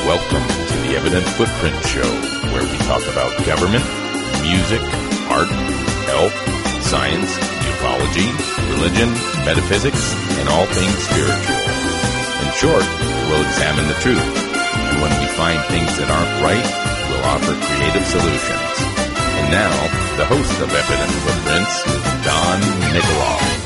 Welcome to the Evident Footprint Show, where we talk about government, music, art, health, science, ufology, religion, metaphysics, and all things spiritual. In short, we'll examine the truth, and when we find things that aren't right, we'll offer creative solutions. And now, the host of Evident Footprints, Don Nikoloff.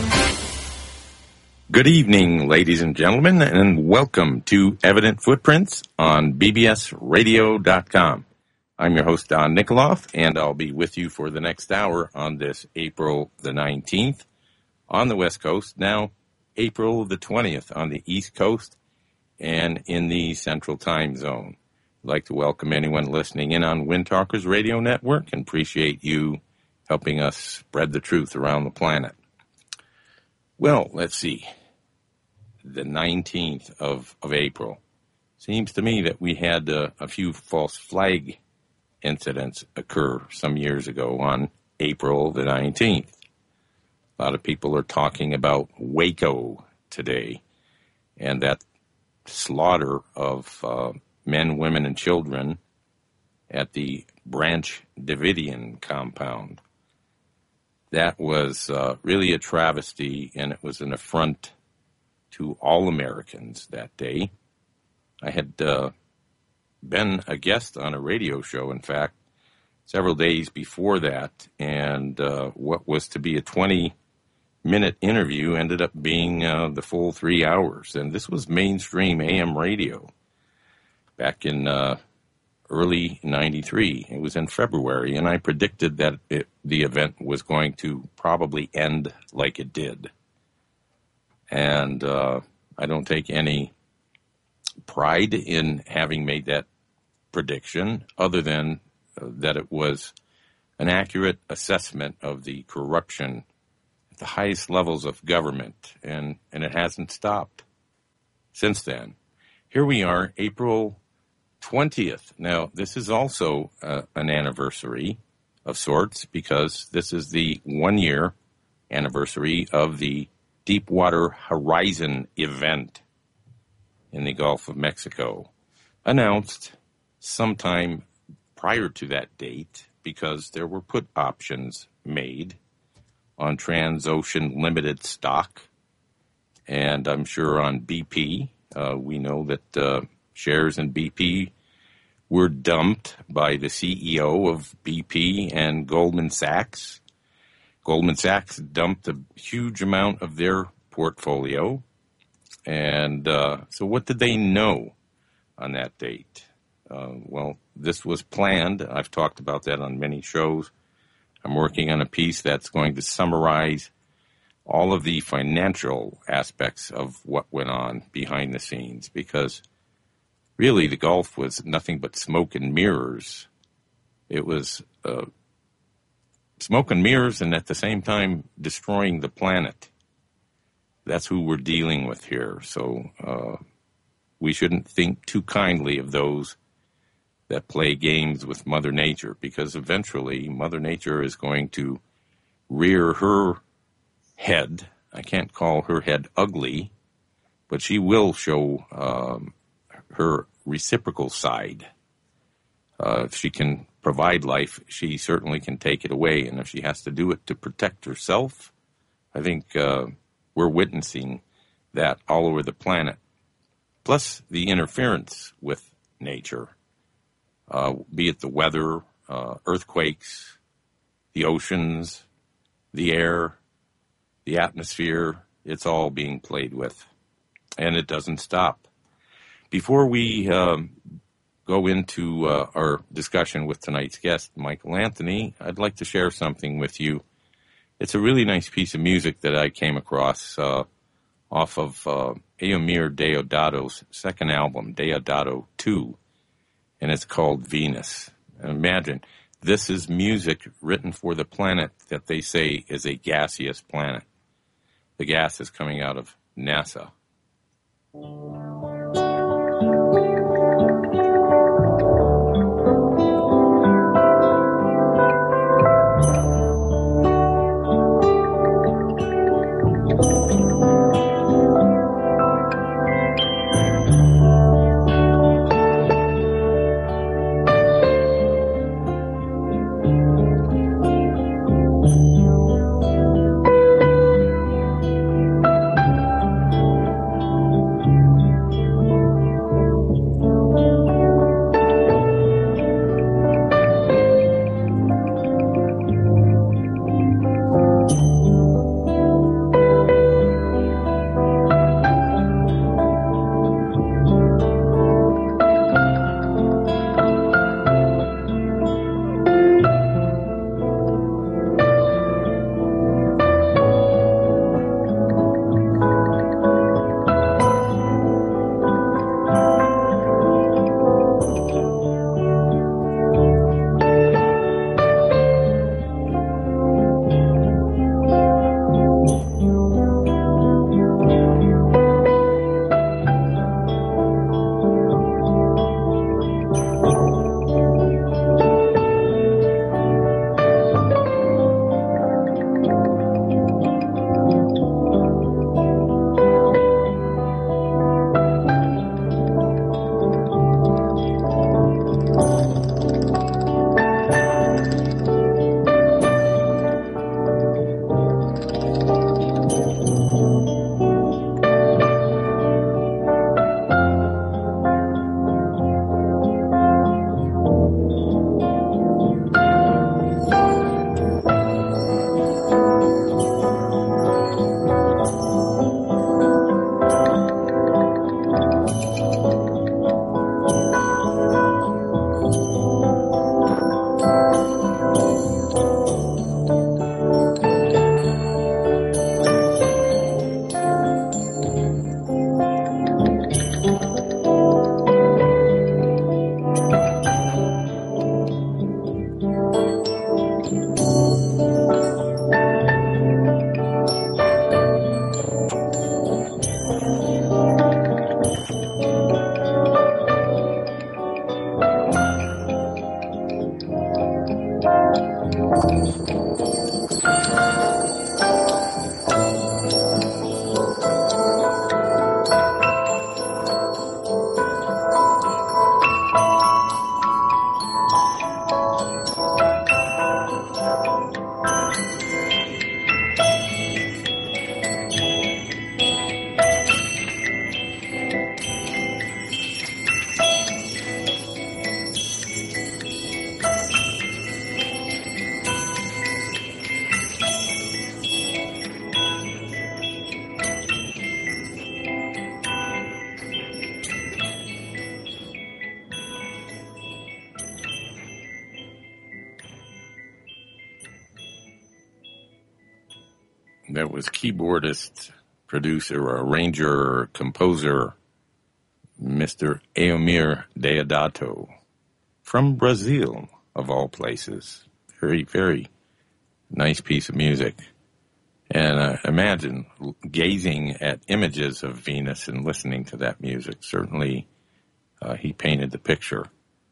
Good evening, ladies and gentlemen, and welcome to Evident Footprints on bbsradio.com. I'm your host, Don Nikoloff, and I'll be with you for the next hour on this April the 19th on the West Coast, now April the 20th on the East Coast and in the Central Time Zone. I'd like to welcome anyone listening in on Wind Talkers Radio Network and appreciate you helping us spread the truth around the planet. Well, let's see. The 19th of April. Seems to me that we had a few false flag incidents occur some years ago on April the 19th. A lot of people are talking about Waco today and that slaughter of men, women, and children at the Branch Davidian compound. That was really a travesty, and it was an affront to all Americans that day. I had been a guest on a radio show, in fact, several days before that, and what was to be a 20-minute interview ended up being the full 3 hours. And this was mainstream AM radio back in early 93. It was in February, and I predicted that the event was going to probably end like it did. And I don't take any pride in having made that prediction, other than that it was an accurate assessment of the corruption at the highest levels of government, and it hasn't stopped since then. Here we are, April 20th. Now, this is also an anniversary of sorts, because this is the 1-year anniversary of the Deepwater Horizon event in the Gulf of Mexico, announced sometime prior to that date, because there were put options made on Transocean Limited stock, and I'm sure on BP. We know that shares in BP were dumped by the CEO of BP and Goldman Sachs. Goldman Sachs dumped a huge amount of their portfolio. And so what did they know on that date? Well, this was planned. I've talked about that on many shows. I'm working on a piece that's going to summarize all of the financial aspects of what went on behind the scenes, because really the Gulf was nothing but smoke and mirrors. It was smoke and mirrors, and at the same time destroying the planet. That's who we're dealing with here. So we shouldn't think too kindly of those that play games with Mother Nature, because eventually Mother Nature is going to rear her head. I can't call her head ugly, but she will show her reciprocal side. If she can provide life, she certainly can take it away. And if she has to do it to protect herself, I think we're witnessing that all over the planet. Plus the interference with nature, be it the weather, earthquakes, the oceans, the air, the atmosphere, it's all being played with. And it doesn't stop. Before we go into our discussion with tonight's guest, Michael Anthony, I'd like to share something with you. It's a really nice piece of music that I came across off of Eumir Deodato's second album, Deodato 2, and it's called Venus. And imagine, this is music written for the planet that they say is a gaseous planet. The gas is coming out of NASA. That was keyboardist, producer, arranger, composer, Mr. Eumir Deodato, from Brazil, of all places. Very, very nice piece of music. And imagine gazing at images of Venus and listening to that music. Certainly, he painted the picture.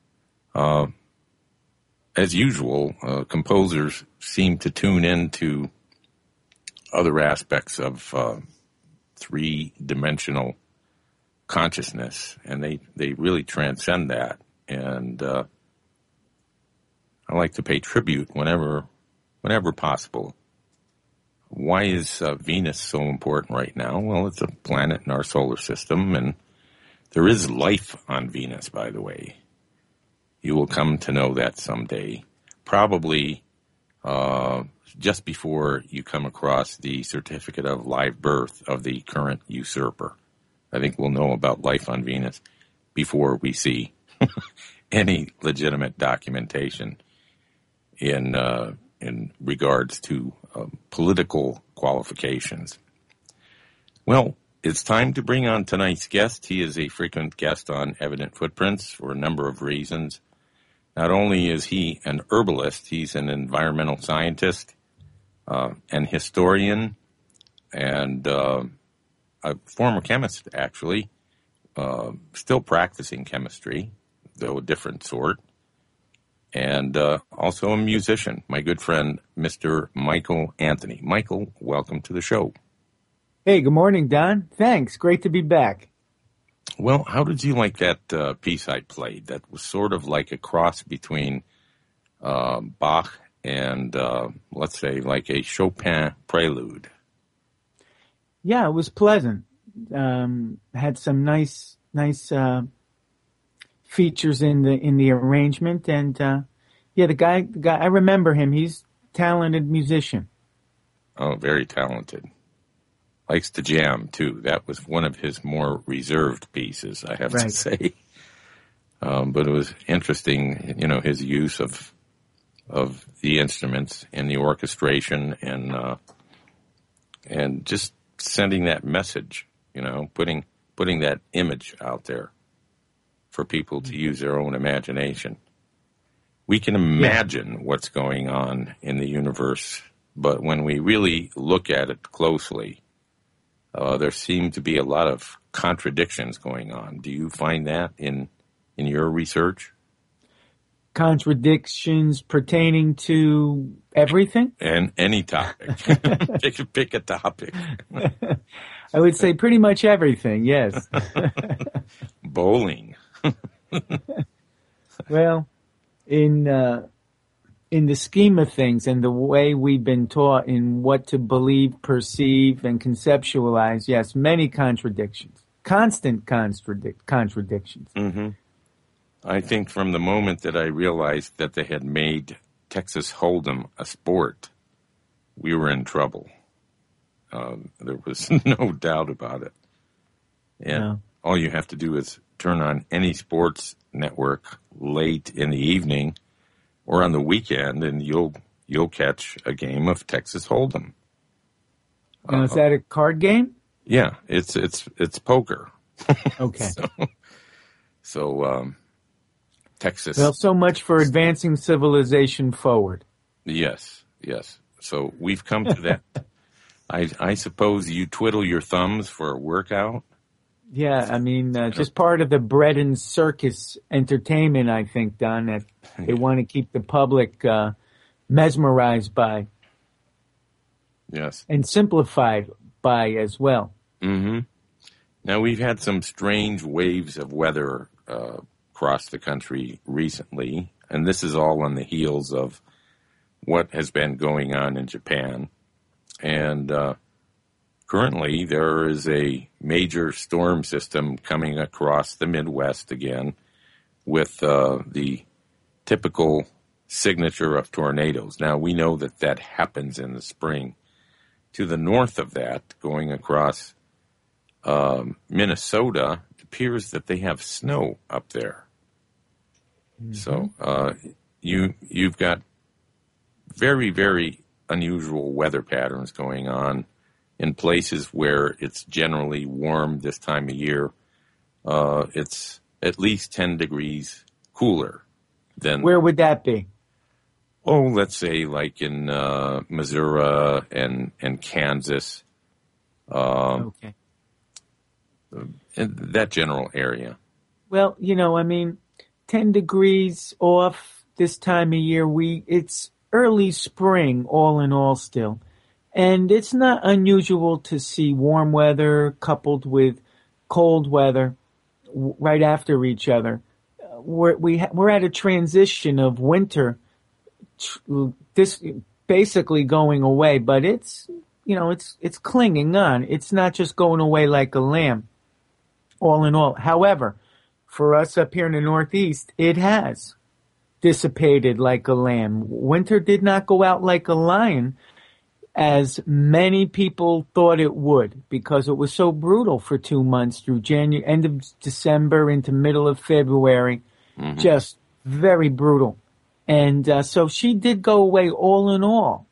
As usual, composers seem to tune into other aspects of three-dimensional consciousness, and they really transcend that. And I like to pay tribute whenever possible. Why is Venus so important right now? Well, it's a planet in our solar system, and there is life on Venus, by the way. You will come to know that someday, probably just before you come across the certificate of live birth of the current usurper. I think we'll know about life on Venus before we see any legitimate documentation in regards to political qualifications. Well, it's time to bring on tonight's guest. He is a frequent guest on Evident Footprints for a number of reasons. Not only is he an herbalist, he's an environmental scientist, an historian, and a former chemist, actually, still practicing chemistry, though a different sort, and also a musician, my good friend, Mr. Michael Anthony. Michael, welcome to the show. Hey, good morning, Don. Thanks. Great to be back. Well, how did you like that piece I played? That was sort of like a cross between Bach and, let's say, like a Chopin prelude. Yeah, it was pleasant. Had some nice features in the arrangement, and the guy, I remember him. He's a talented musician. Oh, very talented. Likes to jam, too. That was one of his more reserved pieces, I have to say. But it was interesting, his use of the instruments in the orchestration and just sending that message, putting that image out there for people to use their own imagination. We can imagine what's going on in the universe, but when we really look at it closely, there seem to be a lot of contradictions going on. Do you find that in your research? Contradictions pertaining to everything? And any topic. pick a topic. I would say pretty much everything, yes. Bowling. Well, in the scheme of things and the way we've been taught in what to believe, perceive, and conceptualize, yes, many contradictions. Constant contradictions. Mm-hmm. I think from the moment that I realized that they had made Texas Hold'em a sport, we were in trouble. There was no doubt about it. And all you have to do is turn on any sports network late in the evening or on the weekend, and you'll catch a game of Texas Hold'em. Now, is that a card game? Yeah, it's poker. Okay. So Texas. Well, so much for advancing civilization forward. Yes. So we've come to that. I suppose you twiddle your thumbs for a workout. Yeah, I mean, just part of the bread and circus entertainment, I think, Don, that they want to keep the public mesmerized by. Yes. And simplified by as well. Mm-hmm. Now, we've had some strange waves of weather across the country recently, and this is all on the heels of what has been going on in Japan. And currently, there is a major storm system coming across the Midwest again with the typical signature of tornadoes. Now, we know that happens in the spring. To the north of that, going across Minnesota, it appears that they have snow up there. Mm-hmm. So you've got very, very unusual weather patterns going on in places where it's generally warm this time of year. It's at least 10 degrees cooler than... Where would that be? Oh, let's say like in Missouri and Kansas. Okay. In that general area. Well, 10 degrees off this time of year, it's early spring all in all still. And it's not unusual to see warm weather coupled with cold weather right after each other. We're at a transition of winter, this basically going away, but it's clinging on. It's not just going away like a lamb, all in all. However, for us up here in the Northeast, it has dissipated like a lamb. Winter did not go out like a lion, as many people thought it would, because it was so brutal for 2 months through end of December into middle of February. Mm-hmm. Just very brutal. And so she did go away all in all,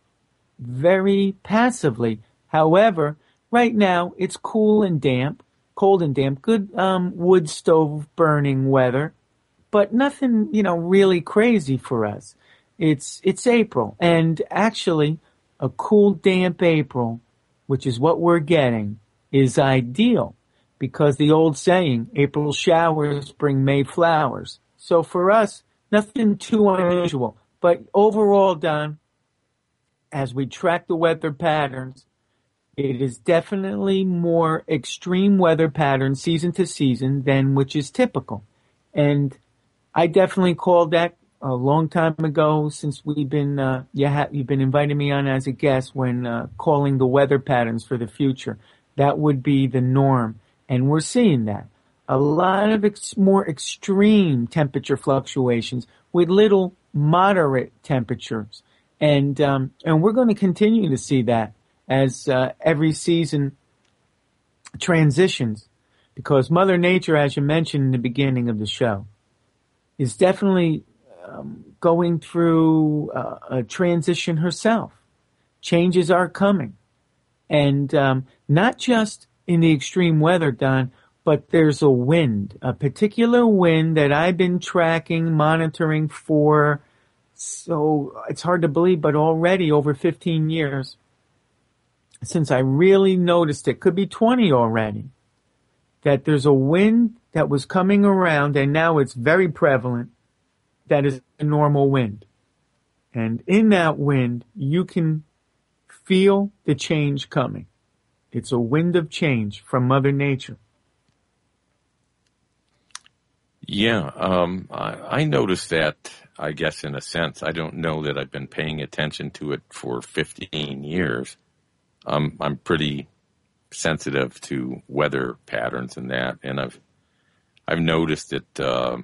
very passively. However, right now it's cool and damp, cold and damp, good wood stove burning weather, but nothing, really crazy for us. It's April, and actually a cool, damp April, which is what we're getting, is ideal, because the old saying, April showers bring May flowers. So for us, nothing too unusual. But overall, Don, as we track the weather patterns, it is definitely more extreme weather patterns season to season than which is typical. And I definitely called that a long time ago, since we've been, you've been inviting me on as a guest when calling the weather patterns for the future. That would be the norm. And we're seeing that. A lot of more extreme temperature fluctuations with little moderate temperatures. And we're going to continue to see that as every season transitions, because Mother Nature, as you mentioned in the beginning of the show, is definitely going through a transition herself. Changes are coming. And not just in the extreme weather, Don, but there's a wind, a particular wind that I've been tracking, monitoring for, so it's hard to believe, but already over 15 years since I really noticed it, could be 20 already, that there's a wind that was coming around, and now it's very prevalent, that is a normal wind. And in that wind, you can feel the change coming. It's a wind of change from Mother Nature. Yeah, I noticed that, I guess, in a sense. I don't know that I've been paying attention to it for 15 years. I'm pretty sensitive to weather patterns and that, and I've noticed that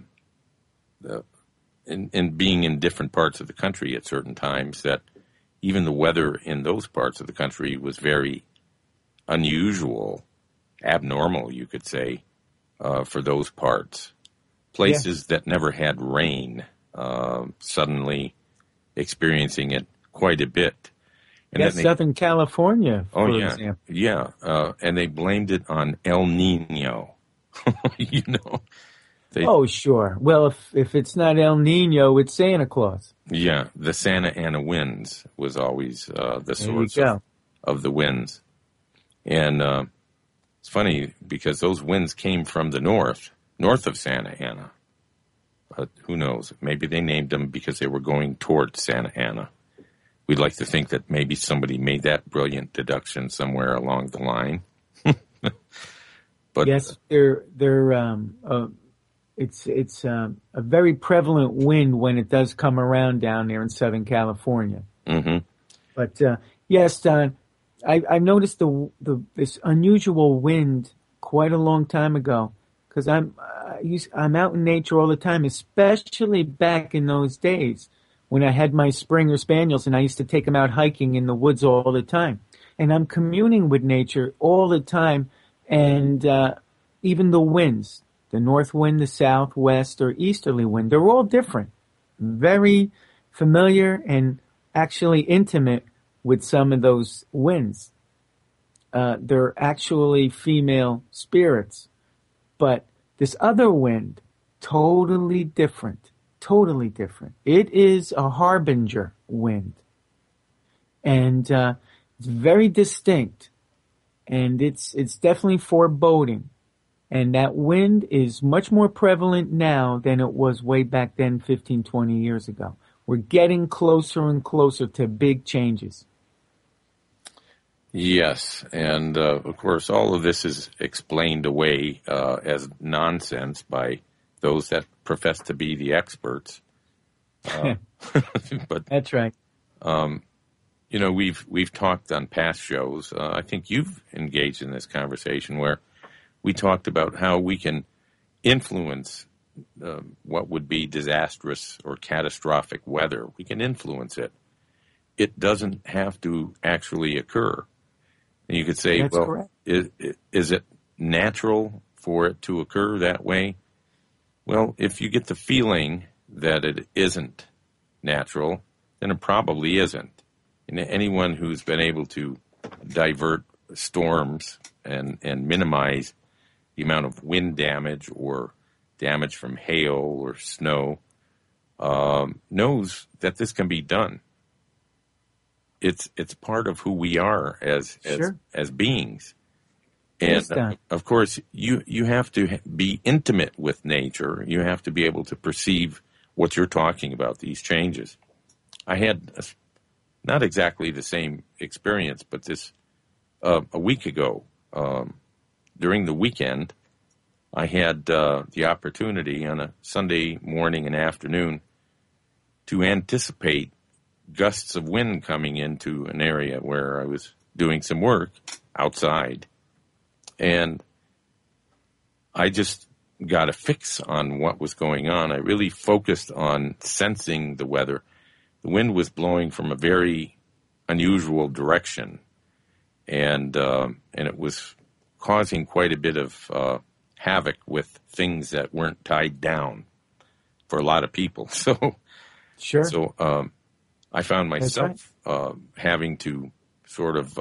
in being in different parts of the country at certain times, that even the weather in those parts of the country was very unusual, abnormal, you could say, for those parts. Places that never had rain, suddenly experiencing it quite a bit. And Southern California, for example. Yeah, and they blamed it on El Nino. Oh, sure. Well, if it's not El Nino, it's Santa Claus. Yeah, the Santa Ana winds was always the source of the winds. And it's funny because those winds came from the north of Santa Ana. But who knows? Maybe they named them because they were going towards Santa Ana. We'd like to think that maybe somebody made that brilliant deduction somewhere along the line. But yes, it's a very prevalent wind when it does come around down there in Southern California. Mm-hmm. But yes, Don, I noticed this unusual wind quite a long time ago, because I'm out in nature all the time, especially back in those days when I had my Springer Spaniels and I used to take them out hiking in the woods all the time. And I'm communing with nature all the time, and even the winds, the north wind, the south, west, or easterly wind, they're all different. Very familiar and actually intimate with some of those winds. They're actually female spirits. But this other wind, totally different. Totally different. It is a harbinger wind. And it's very distinct. And it's definitely foreboding. And that wind is much more prevalent now than it was way back then 15, 20 years ago. We're getting closer and closer to big changes. Yes, and of course all of this is explained away as nonsense by those that profess to be the experts. But that's right. You know, we've talked on past shows. I think you've engaged in this conversation where we talked about how we can influence what would be disastrous or catastrophic weather. We can influence it. It doesn't have to actually occur. And you could say, that's well, correct. Is it natural for it to occur that way? Well, if you get the feeling that it isn't natural, then it probably isn't. And anyone who's been able to divert storms and minimize the amount of wind damage or damage from hail or snow knows that this can be done. It's part of who we are as beings. And of course, you have to be intimate with nature. You have to be able to perceive what you're talking about, these changes. I had not exactly the same experience, but this a week ago, during the weekend, I had the opportunity on a Sunday morning and afternoon to anticipate gusts of wind coming into an area where I was doing some work outside. And I just got a fix on what was going on. I really focused on sensing the weather. The wind was blowing from a very unusual direction, and it was causing quite a bit of havoc with things that weren't tied down for a lot of people. So, I found myself having to sort of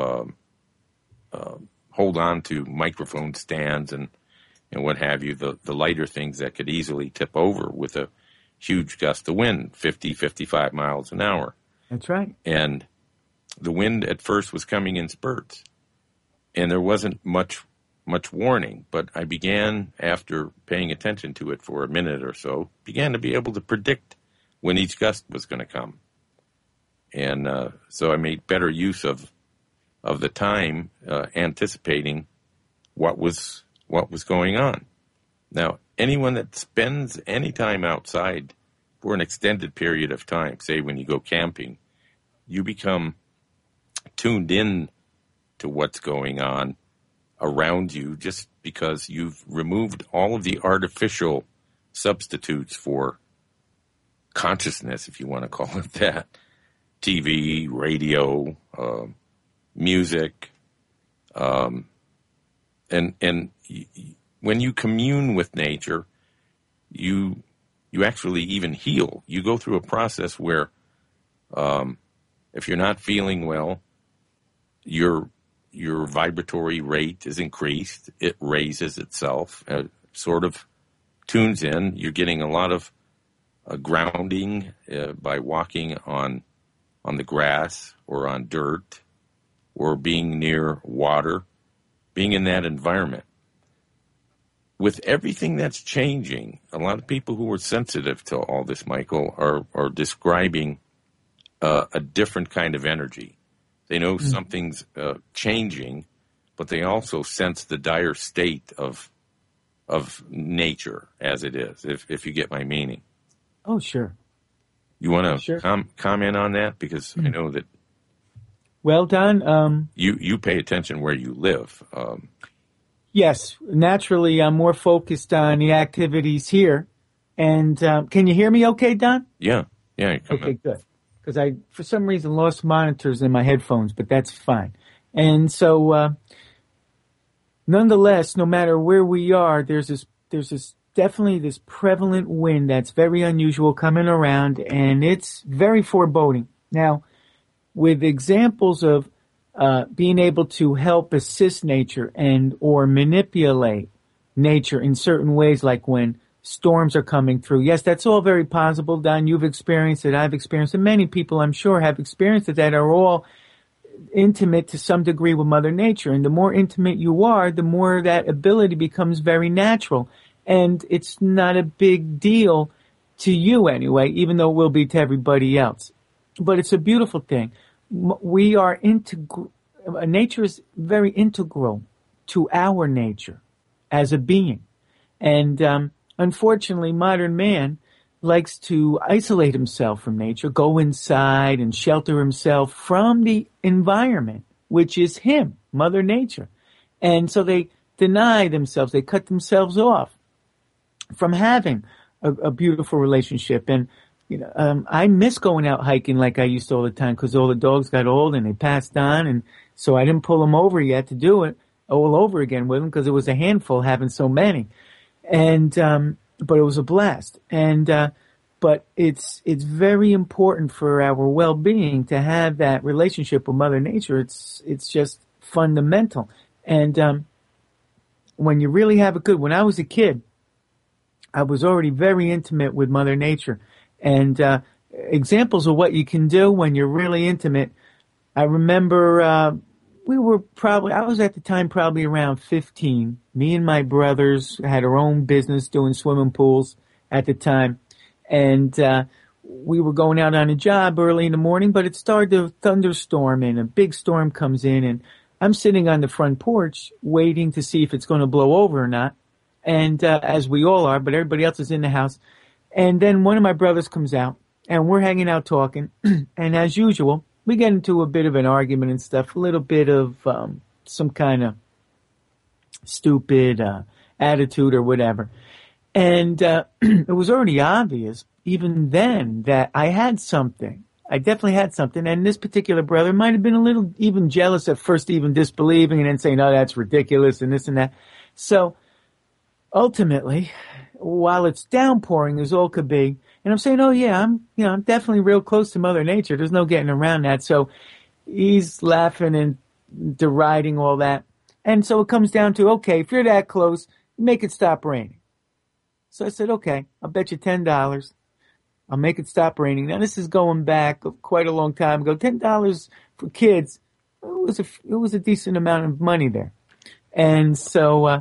hold on to microphone stands and what have you, the lighter things that could easily tip over with a huge gust of wind, 50, 55 miles an hour. That's right. And the wind at first was coming in spurts, and there wasn't much warning, but I began, after paying attention to it for a minute or so, began to be able to predict when each gust was going to come. And so I made better use of the time, anticipating what was going on. Now, anyone that spends any time outside for an extended period of time, say when you go camping, you become tuned in to what's going on around you just because you've removed all of the artificial substitutes for consciousness, if you want to call it that. TV, radio, music, and when you commune with nature, you actually even heal. You go through a process where, if you're not feeling well, your vibratory rate is increased. It raises itself, sort of tunes in. You're getting a lot of grounding by walking on the grass or on dirt or being near water, being in that environment. With everything that's changing, a lot of people who are sensitive to all this, Michael, are describing a different kind of energy. They know something's changing, but they also sense the dire state of nature as it is, if you get my meaning. Oh, sure. You want to comment on that? Because I know that. Well, Don, you pay attention where you live. Yes, naturally, I'm more focused on the activities here. And can you hear me okay, Don? Yeah. Okay, good. Because I, for some reason, lost monitors in my headphones, but that's fine. And so, nonetheless, no matter where we are, there's definitely this prevalent wind that's very unusual coming around, and it's very foreboding. Now, with examples of being able to help assist nature and or manipulate nature in certain ways, like when storms are coming through. Yes, that's all very possible, Don. You've experienced it. I've experienced it. Many people, I'm sure, have experienced it that are all intimate to some degree with Mother Nature. And the more intimate you are, the more that ability becomes very natural. And it's not a big deal to you anyway, even though it will be to everybody else. But it's a beautiful thing. We are nature is very integral to our nature as a being. And unfortunately, modern man likes to isolate himself from nature, go inside and shelter himself from the environment, which is him, Mother Nature. And so they deny themselves, they cut themselves off from having a beautiful relationship. And I miss going out hiking like I used to all the time, because all the dogs got old and they passed on, and so I didn't pull them over yet to do it all over again with them, because it was a handful having so many. And but it was a blast. And but it's very important for our well-being to have that relationship with Mother Nature. It's just fundamental. And when you really have it good, when I was a kid, I was already very intimate with Mother Nature. And examples of what you can do when you're really intimate. I remember I was at the time probably around 15. Me and my brothers had our own business doing swimming pools at the time. And we were going out on a job early in the morning, but it started to thunderstorm, and a big storm comes in, and I'm sitting on the front porch waiting to see if it's going to blow over or not. And as we all are, but everybody else is in the house. And then one of my brothers comes out, and we're hanging out talking. And as usual, we get into a bit of an argument and stuff, a little bit of some kind of stupid attitude or whatever. And it was already obvious, even then, that I had something. I definitely had something. And this particular brother might have been a little even jealous at first, even disbelieving, and then saying, "Oh, that's ridiculous," and this and that. So ultimately, while it's downpouring as all could be, and I'm saying, "Oh yeah, I'm definitely real close to Mother Nature. There's no getting around that." So he's laughing and deriding all that. And so it comes down to, okay, if you're that close, make it stop raining. So I said, okay, I'll bet you $10. I'll make it stop raining. Now this is going back quite a long time ago. $10 for kids, it was a decent amount of money there. And so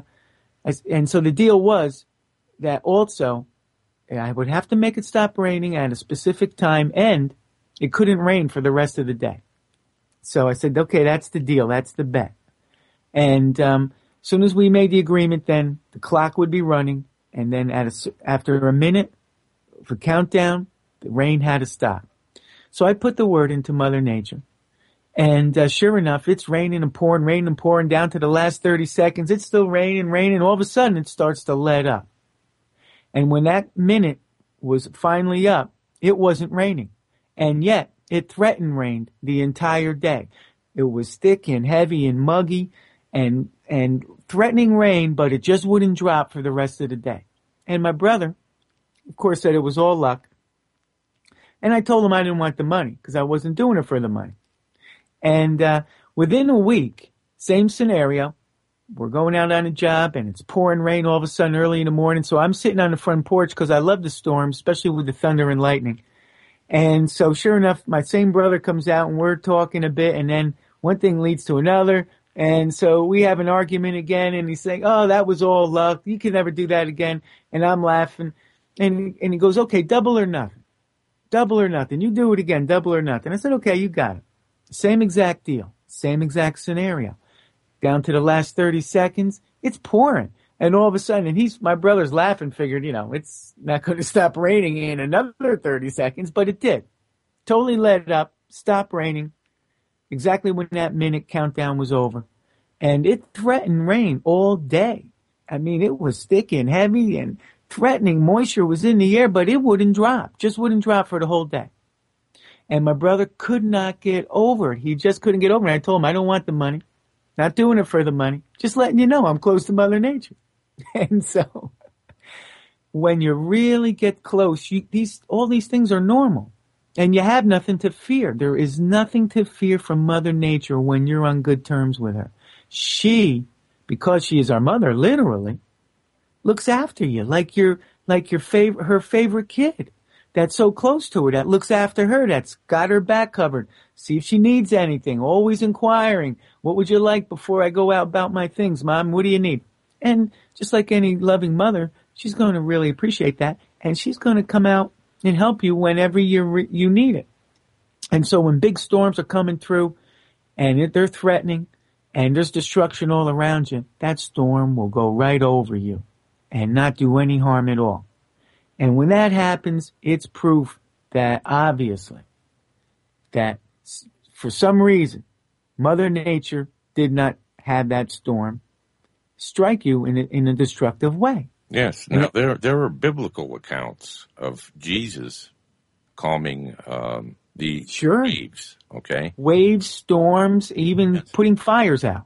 the deal was that also I would have to make it stop raining at a specific time, and it couldn't rain for the rest of the day. So I said, okay, that's the deal. That's the bet. And as soon as we made the agreement, then the clock would be running. And then after a minute for countdown, the rain had to stop. So I put the word into Mother Nature. And sure enough, it's raining and pouring down to the last 30 seconds. It's still raining. All of a sudden, it starts to let up. And when that minute was finally up, it wasn't raining. And yet, it threatened rain the entire day. It was thick and heavy and muggy and threatening rain, but it just wouldn't drop for the rest of the day. And my brother, of course, said it was all luck. And I told him I didn't want the money because I wasn't doing it for the money. And within a week, same scenario, we're going out on a job and it's pouring rain all of a sudden early in the morning. So I'm sitting on the front porch because I love the storm, especially with the thunder and lightning. And so sure enough, my same brother comes out and we're talking a bit, and then one thing leads to another. And so we have an argument again, and he's saying, "Oh, that was all luck. You can never do that again." And I'm laughing. And he goes, "Okay, double or nothing. Double or nothing. You do it again, double or nothing." I said, "Okay, you got it." Same exact deal. Same exact scenario. Down to the last 30 seconds, it's pouring. And all of a sudden, and my brother's laughing, figured, it's not going to stop raining in another 30 seconds, but it did. Totally let it up, stopped raining. Exactly when that minute countdown was over. And it threatened rain all day. I mean, it was thick and heavy and threatening. Moisture was in the air, but it wouldn't drop. Just wouldn't drop for the whole day. And my brother could not get over it. He just couldn't get over it. I told him, I don't want the money. Not doing it for the money. Just letting you know I'm close to Mother Nature. And so when you really get close, all these things are normal. And you have nothing to fear. There is nothing to fear from Mother Nature when you're on good terms with her. She, because she is our mother, literally, looks after you like you're her favorite kid. That's so close to her, that looks after her, that's got her back covered. See if she needs anything, always inquiring. What would you like before I go out about my things, Mom? What do you need? And just like any loving mother, she's going to really appreciate that, and she's going to come out and help you whenever you need it. And so when big storms are coming through and they're threatening and there's destruction all around you, that storm will go right over you and not do any harm at all. And when that happens, it's proof that obviously that for some reason Mother Nature did not have that storm strike you in a destructive way. Yes. Now, there are biblical accounts of Jesus calming the waves, okay? Waves, storms, even putting fires out.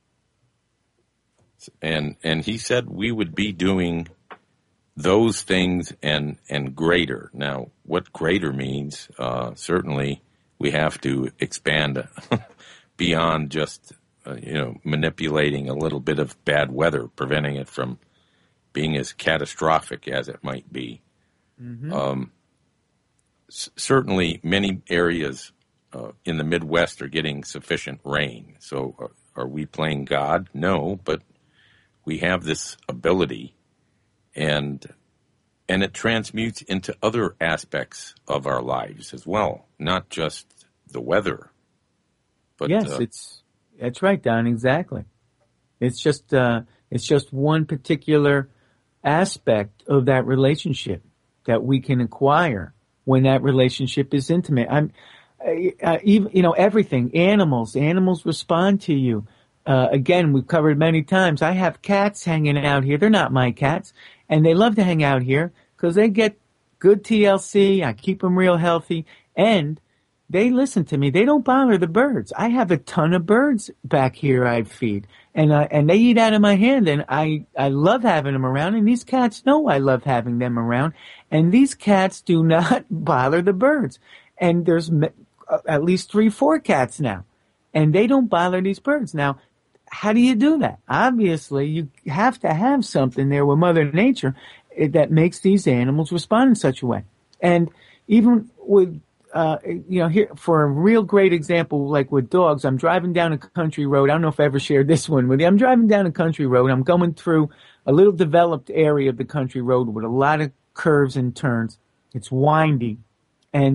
And he said we would be doing those things and greater. Now, what greater means, certainly we have to expand beyond just, manipulating a little bit of bad weather, preventing it from being as catastrophic as it might be. Mm-hmm. Certainly many areas in the Midwest are getting sufficient rain. So are we playing God? No, but we have this ability, and it transmutes into other aspects of our lives as well, not just the weather. But yes, that's right, Don, exactly. It's just one particular aspect of that relationship that we can acquire when that relationship is intimate. Everything, animals respond to you. Again, we've covered many times. I have cats hanging out here. They're not my cats, and they love to hang out here because they get good TLC. I keep them real healthy, and they listen to me. They don't bother the birds. I have a ton of birds back here I feed, and they eat out of my hand, and I love having them around, and these cats know I love having them around, and these cats do not bother the birds. And there's at least 3-4 cats now, and they don't bother these birds. Now, how do you do that? Obviously, you have to have something there with Mother Nature that makes these animals respond in such a way. And even with here for a real great example, like with dogs, I'm driving down a country road. I don't know if I ever shared this one with you. I'm driving down a country road. I'm going through a little developed area of the country road with a lot of curves and turns. It's windy. And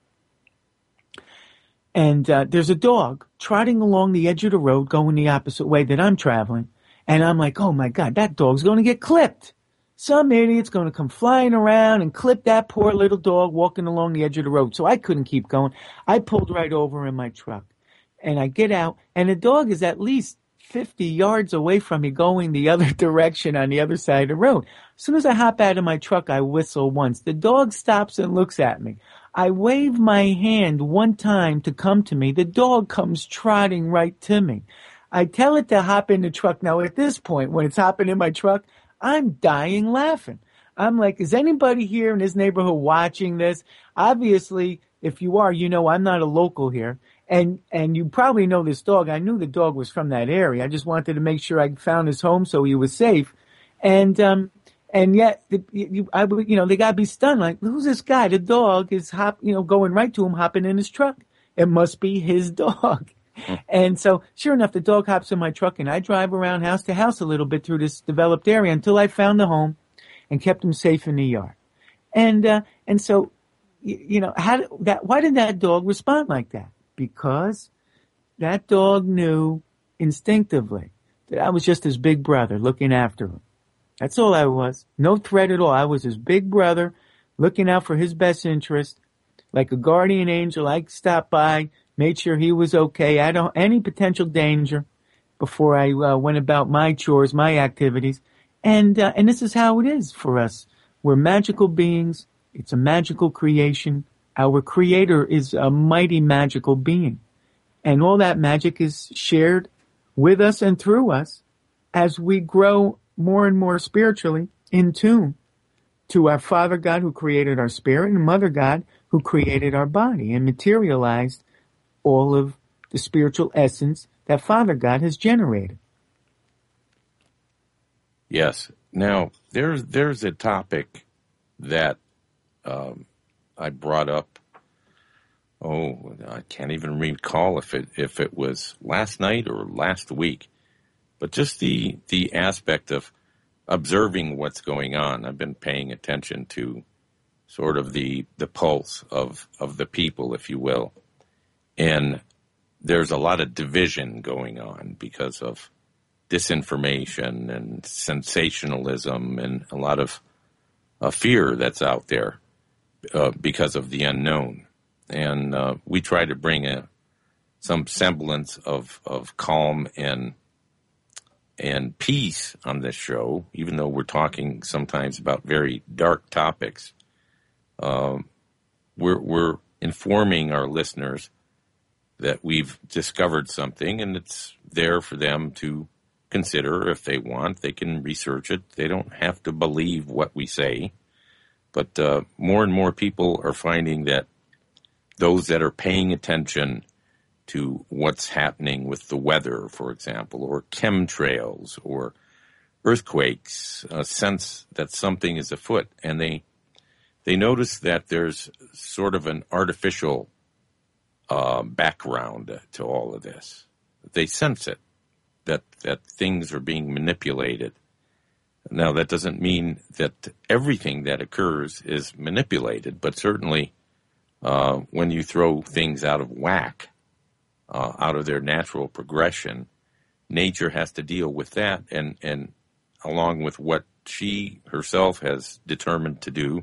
there's a dog trotting along the edge of the road going the opposite way that I'm traveling. And I'm like, oh my God, that dog's going to get clipped. Some idiot's going to come flying around and clip that poor little dog walking along the edge of the road. So I couldn't keep going. I pulled right over in my truck. And I get out, and the dog is at least 50 yards away from me going the other direction on the other side of the road. As soon as I hop out of my truck, I whistle once. The dog stops and looks at me. I wave my hand one time to come to me. The dog comes trotting right to me. I tell it to hop in the truck. Now, at this point, when it's hopping in my truck, I'm dying laughing. I'm like, is anybody here in this neighborhood watching this? Obviously, if you are, you know I'm not a local here. And you probably know this dog. I knew the dog was from that area. I just wanted to make sure I found his home so he was safe. And yet, they gotta be stunned. Like, who's this guy? The dog is going right to him, hopping in his truck. It must be his dog. And so, sure enough, the dog hops in my truck, and I drive around house to house a little bit through this developed area until I found the home and kept him safe in the yard. And so, why did that dog respond like that? Because that dog knew instinctively that I was just his big brother looking after him. That's all I was. No threat at all. I was his big brother looking out for his best interest. Like a guardian angel, I stopped by, made sure he was okay. I don't any potential danger before I went about my chores, my activities. And this is how it is for us. We're magical beings. It's a magical creation. Our creator is a mighty magical being. And all that magic is shared with us and through us as we grow more and more spiritually in tune to our Father God who created our spirit and Mother God who created our body and materialized all of the spiritual essence that Father God has generated. Yes. Now, there's a topic that I brought up. Oh, I can't even recall if it was last night or last week, but just the aspect of observing what's going on. I've been paying attention to sort of the pulse of the people, if you will, and there's a lot of division going on because of disinformation and sensationalism and a lot of fear that's out there because of the unknown. And we try to bring some semblance of calm and peace on this show, even though we're talking sometimes about very dark topics. We're informing our listeners that we've discovered something, and it's there for them to consider if they want. They can research it. They don't have to believe what we say. But more and more people are finding that those that are paying attention to what's happening with the weather, for example, or chemtrails or earthquakes, sense that something is afoot, and they notice that there's sort of an artificial background to all of this. They sense it, that things are being manipulated. Now, that doesn't mean that everything that occurs is manipulated, but certainly when you throw things out of whack, out of their natural progression, nature has to deal with that, and along with what she herself has determined to do,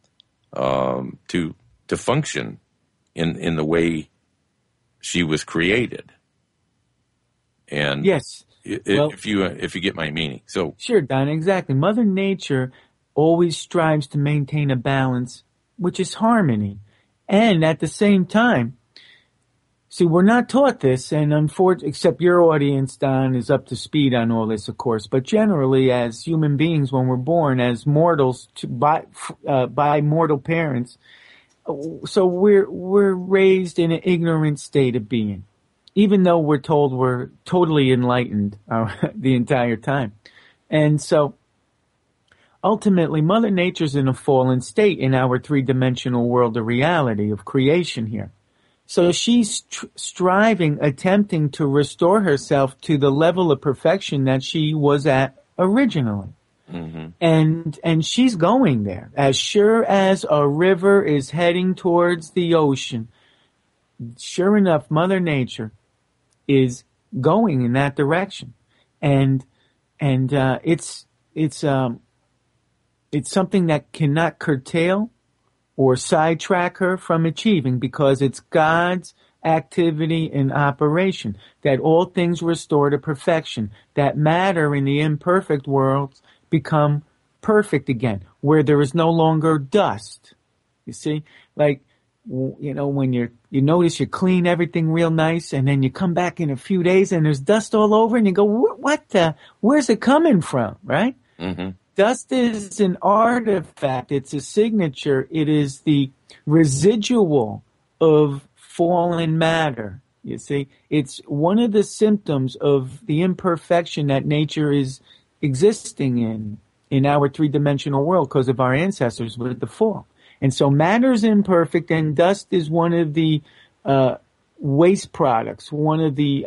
to function in the way she was created. And yes, if you get my meaning, so sure, Don, exactly. Mother Nature always strives to maintain a balance, which is harmony, and at the same time, see, we're not taught this, and except your audience, Don, is up to speed on all this, of course. But generally, as human beings, when we're born as mortals by mortal parents, so we're raised in an ignorant state of being, even though we're told we're totally enlightened the entire time. And so ultimately, Mother Nature's in a fallen state in our three-dimensional world of reality, of creation here. So she's striving, attempting to restore herself to the level of perfection that she was at originally. Mm-hmm. And she's going there. As sure as a river is heading towards the ocean, sure enough, Mother Nature is going in that direction. And it's something that cannot curtail or sidetrack her from achieving, because it's God's activity and operation, that all things restore to perfection, that matter in the imperfect worlds become perfect again, where there is no longer dust. You see, like, you know, when you notice you clean everything real nice, and then you come back in a few days and there's dust all over, and you go, where's it coming from, right? Mm-hmm. Dust is an artifact. It's a signature. It is the residual of fallen matter. You see, it's one of the symptoms of the imperfection that nature is existing in our three-dimensional world because of our ancestors with the fall. And so matter is imperfect, and dust is one of the waste products, one of the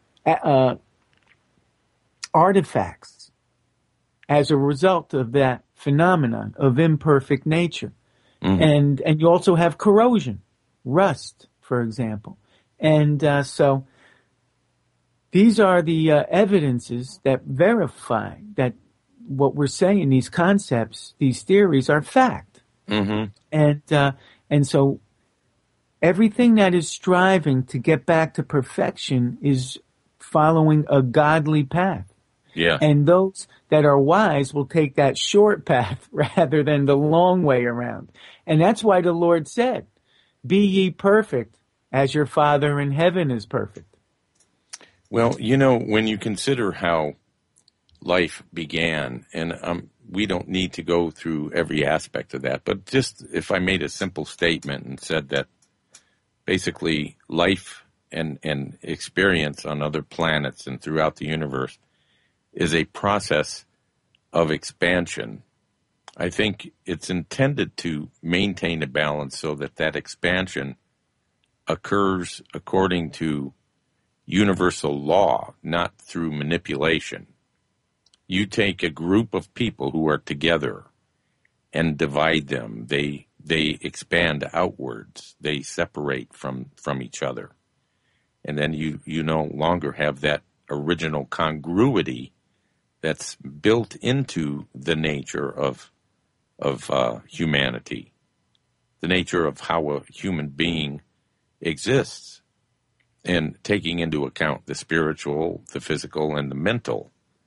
artifacts as a result of that phenomenon of imperfect nature. Mm-hmm. And you also have corrosion, rust, for example. And so these are the evidences that verify that what we're saying, these concepts, these theories are fact. Mm-hmm. And so everything that is striving to get back to perfection is following a godly path. Yeah. And those that are wise will take that short path rather than the long way around. And that's why the Lord said, "Be ye perfect as your Father in heaven is perfect." Well, you know, when you consider how life began, and I'm we don't need to go through every aspect of that, but just if I made a simple statement and said that basically life and experience on other planets and throughout the universe is a process of expansion, I think it's intended to maintain a balance so that that expansion occurs according to universal law, not through manipulation. You take a group of people who are together and divide them. They expand outwards. They separate from each other. And then you no longer have that original congruity that's built into the nature of humanity, the nature of how a human being exists, and taking into account the spiritual, the physical, and the mental.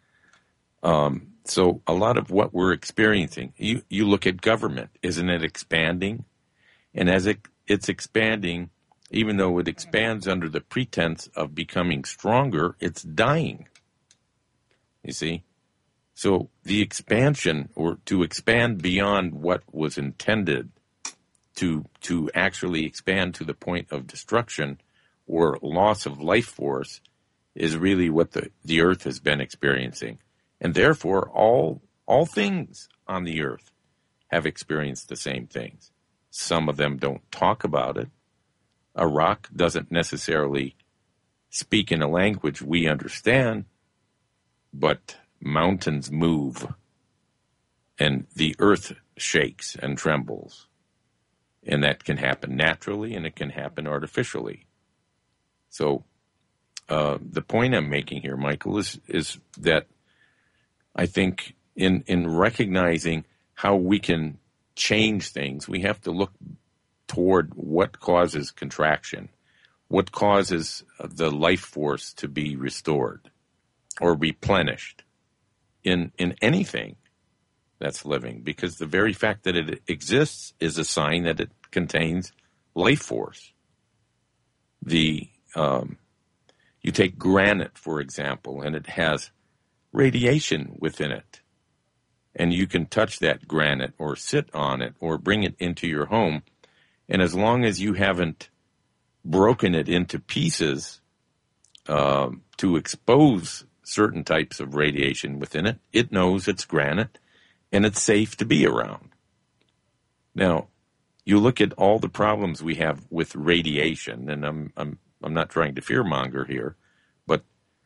So a lot of what we're experiencing, you look at government, isn't it expanding? And as it's expanding, even though it expands under the pretense of becoming stronger, it's dying. You see? So the expansion, or to expand beyond what was intended, to actually expand to the point of destruction or loss of life force, is really what the earth has been experiencing. And therefore, all things on the earth have experienced the same things. Some of them don't talk about it. A rock doesn't necessarily speak in a language we understand, but mountains move, and the earth shakes and trembles. And that can happen naturally, and it can happen artificially. So the point I'm making here, Michael, is that I think in recognizing how we can change things, we have to look toward what causes contraction, what causes the life force to be restored or replenished in anything that's living, because the very fact that it exists is a sign that it contains life force. You take granite, for example, and it has radiation within it. And you can touch that granite or sit on it or bring it into your home. And as long as you haven't broken it into pieces to expose certain types of radiation within it, it knows it's granite and it's safe to be around. Now, you look at all the problems we have with radiation, and I'm not trying to fearmonger here, but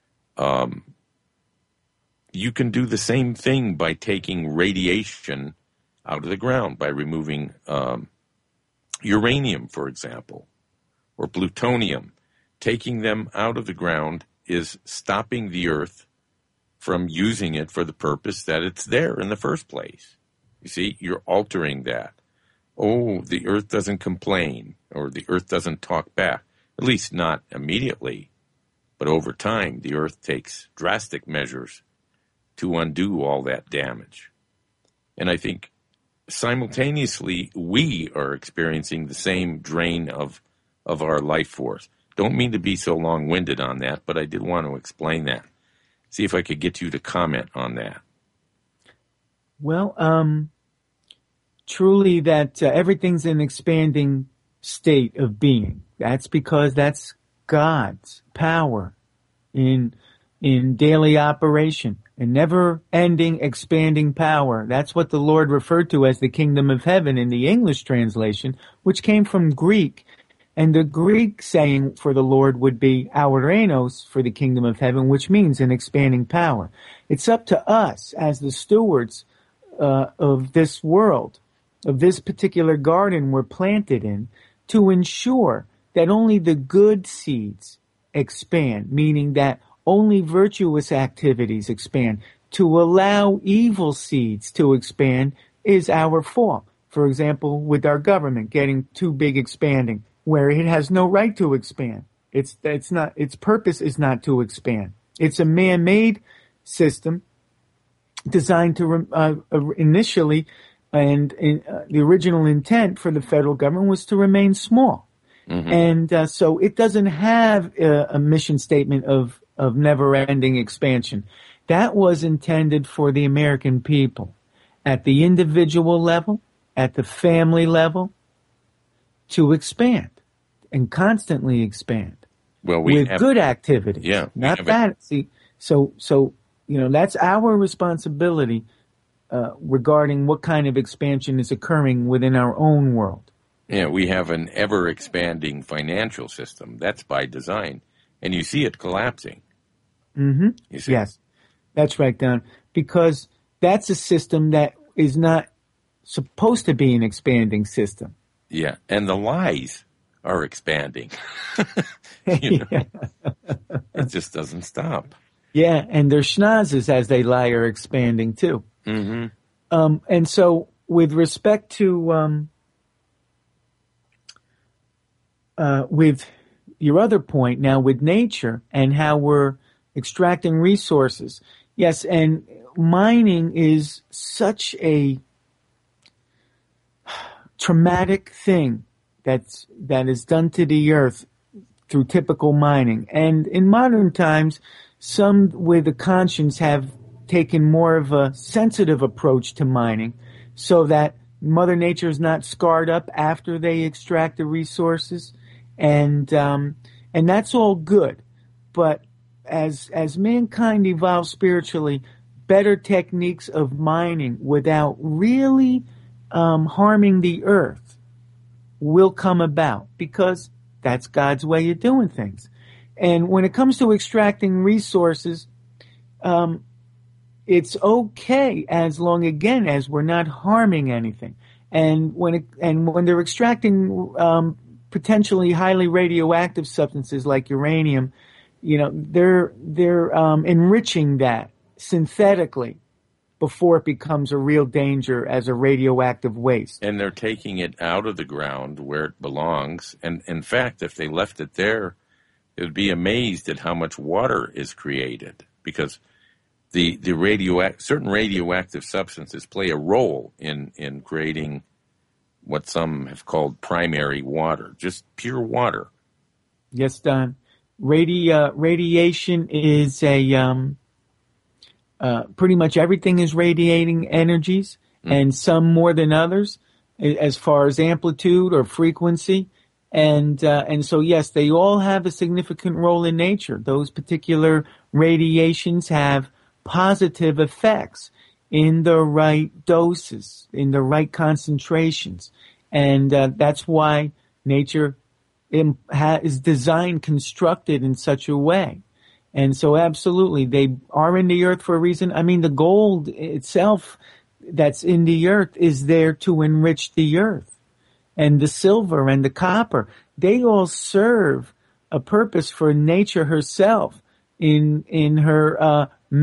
you can do the same thing by taking radiation out of the ground, by removing uranium, for example, or plutonium. Taking them out of the ground is stopping the earth from using it for the purpose that it's there in the first place. You see, you're altering that. Oh, the earth doesn't complain, or the earth doesn't talk back, at least not immediately. But over time, the earth takes drastic measures to undo all that damage. And I think simultaneously, we are experiencing the same drain of our life force. Don't mean to be so long-winded on that, but I did want to explain that. See if I could get you to comment on that. Well, truly that everything's an expanding state of being. That's because that's God's power in daily operation, a never-ending, expanding power. That's what the Lord referred to as the kingdom of heaven in the English translation, which came from Greek. And the Greek saying for the Lord would be our reinos for the kingdom of heaven, which means an expanding power. It's up to us as the stewards of this world, of this particular garden we're planted in, to ensure that only the good seeds expand, meaning that only virtuous activities expand. To allow evil seeds to expand is our fault. For example, with our government getting too big expanding, where it has no right to expand. Its purpose is not to expand. It's a man-made system designed to initially, and the original intent for the federal government was to remain small. Mm-hmm. And so it doesn't have a mission statement of never-ending expansion. That was intended for the American people. at the individual level, at the family level, to expand and constantly expand with good activity. Yeah. Not that. See, so, that's our responsibility regarding what kind of expansion is occurring within our own world. Yeah, we have an ever-expanding financial system. That's by design. And you see it collapsing. Mm-hmm. You see? Yes, that's right, Don. Because that's a system that is not supposed to be an expanding system. Yeah, and the lies are expanding. It just doesn't stop. Yeah, and their schnozzes as they lie are expanding too. Mm-hmm. And so with respect to with your other point now with nature and how we're extracting resources. Yes, and mining is such a traumatic thing that is done to the earth through typical mining. And in modern times, some with a conscience have taken more of a sensitive approach to mining so that Mother Nature is not scarred up after they extract the resources. And that's all good. But as mankind evolves spiritually, better techniques of mining without really harming the earth will come about because that's God's way of doing things. And when it comes to extracting resources, it's okay as long, again, as we're not harming anything. And when they're extracting potentially highly radioactive substances like uranium, they're enriching that synthetically before it becomes a real danger as a radioactive waste. And they're taking it out of the ground where it belongs. And in fact, if they left it there, it would be amazed at how much water is created because the certain radioactive substances play a role in creating what some have called primary water, just pure water. Yes, Don. Radiation is pretty much everything is radiating energies, and some more than others, as far as amplitude or frequency. And so, yes, they all have a significant role in nature. Those particular radiations have positive effects in the right doses, in the right concentrations. And that's why nature is designed, constructed in such a way. And so absolutely, they are in the earth for a reason. I mean, the gold itself that's in the earth is there to enrich the earth. And the silver and the copper, they all serve a purpose for nature herself in her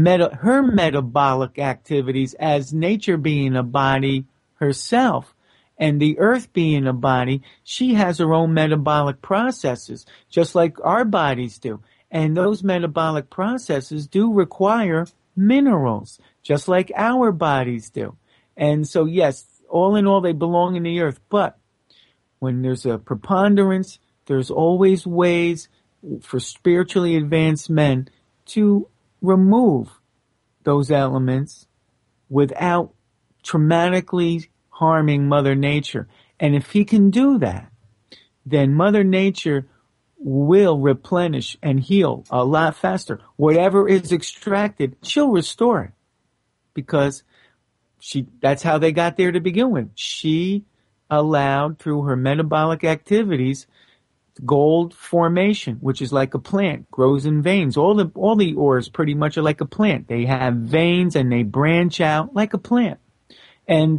metabolic activities as nature being a body herself. And the earth being a body, she has her own metabolic processes, just like our bodies do. And those metabolic processes do require minerals, just like our bodies do. And so, yes, all in all, they belong in the earth. But when there's a preponderance, there's always ways for spiritually advanced men to remove those elements without traumatically harming Mother Nature. And if he can do that, then Mother Nature will replenish and heal a lot faster. Whatever is extracted, she'll restore it because that's how they got there to begin with. She allowed, through her metabolic activities, gold formation, which is like a plant, grows in veins. All the ores pretty much are like a plant. They have veins and they branch out like a plant. And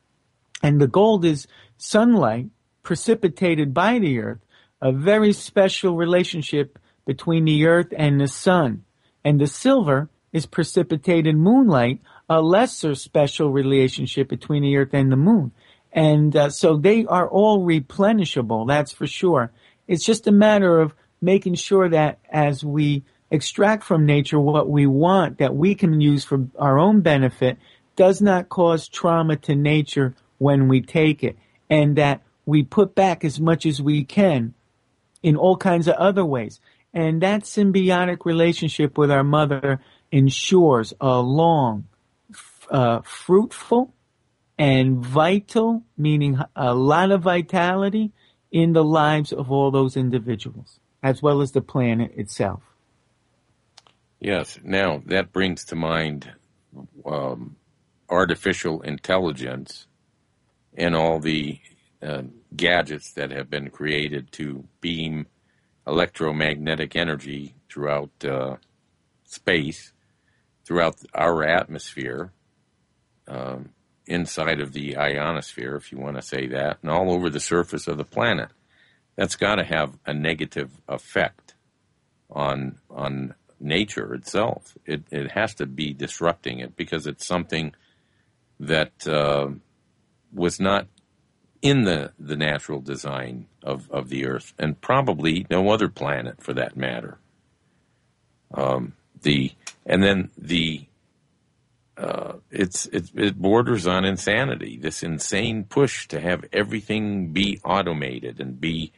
the gold is sunlight precipitated by the earth, a very special relationship between the earth and the sun. And the silver is precipitated moonlight, a lesser special relationship between the earth and the moon. And so they are all replenishable, that's for sure. It's just a matter of making sure that as we extract from nature what we want, that we can use for our own benefit, does not cause trauma to nature when we take it, and that we put back as much as we can in all kinds of other ways. And that symbiotic relationship with our mother ensures a long, fruitful, and vital, meaning a lot of vitality in the lives of all those individuals, as well as the planet itself. Yes. Now, that brings to mind artificial intelligence and all the gadgets that have been created to beam electromagnetic energy throughout space, throughout our atmosphere, inside of the ionosphere, if you want to say that, and all over the surface of the planet. That's got to have a negative effect on nature itself. It has to be disrupting it because it's something that was not in the natural design of the Earth, and probably no other planet for that matter. It borders on insanity. This insane push to have everything be automated and be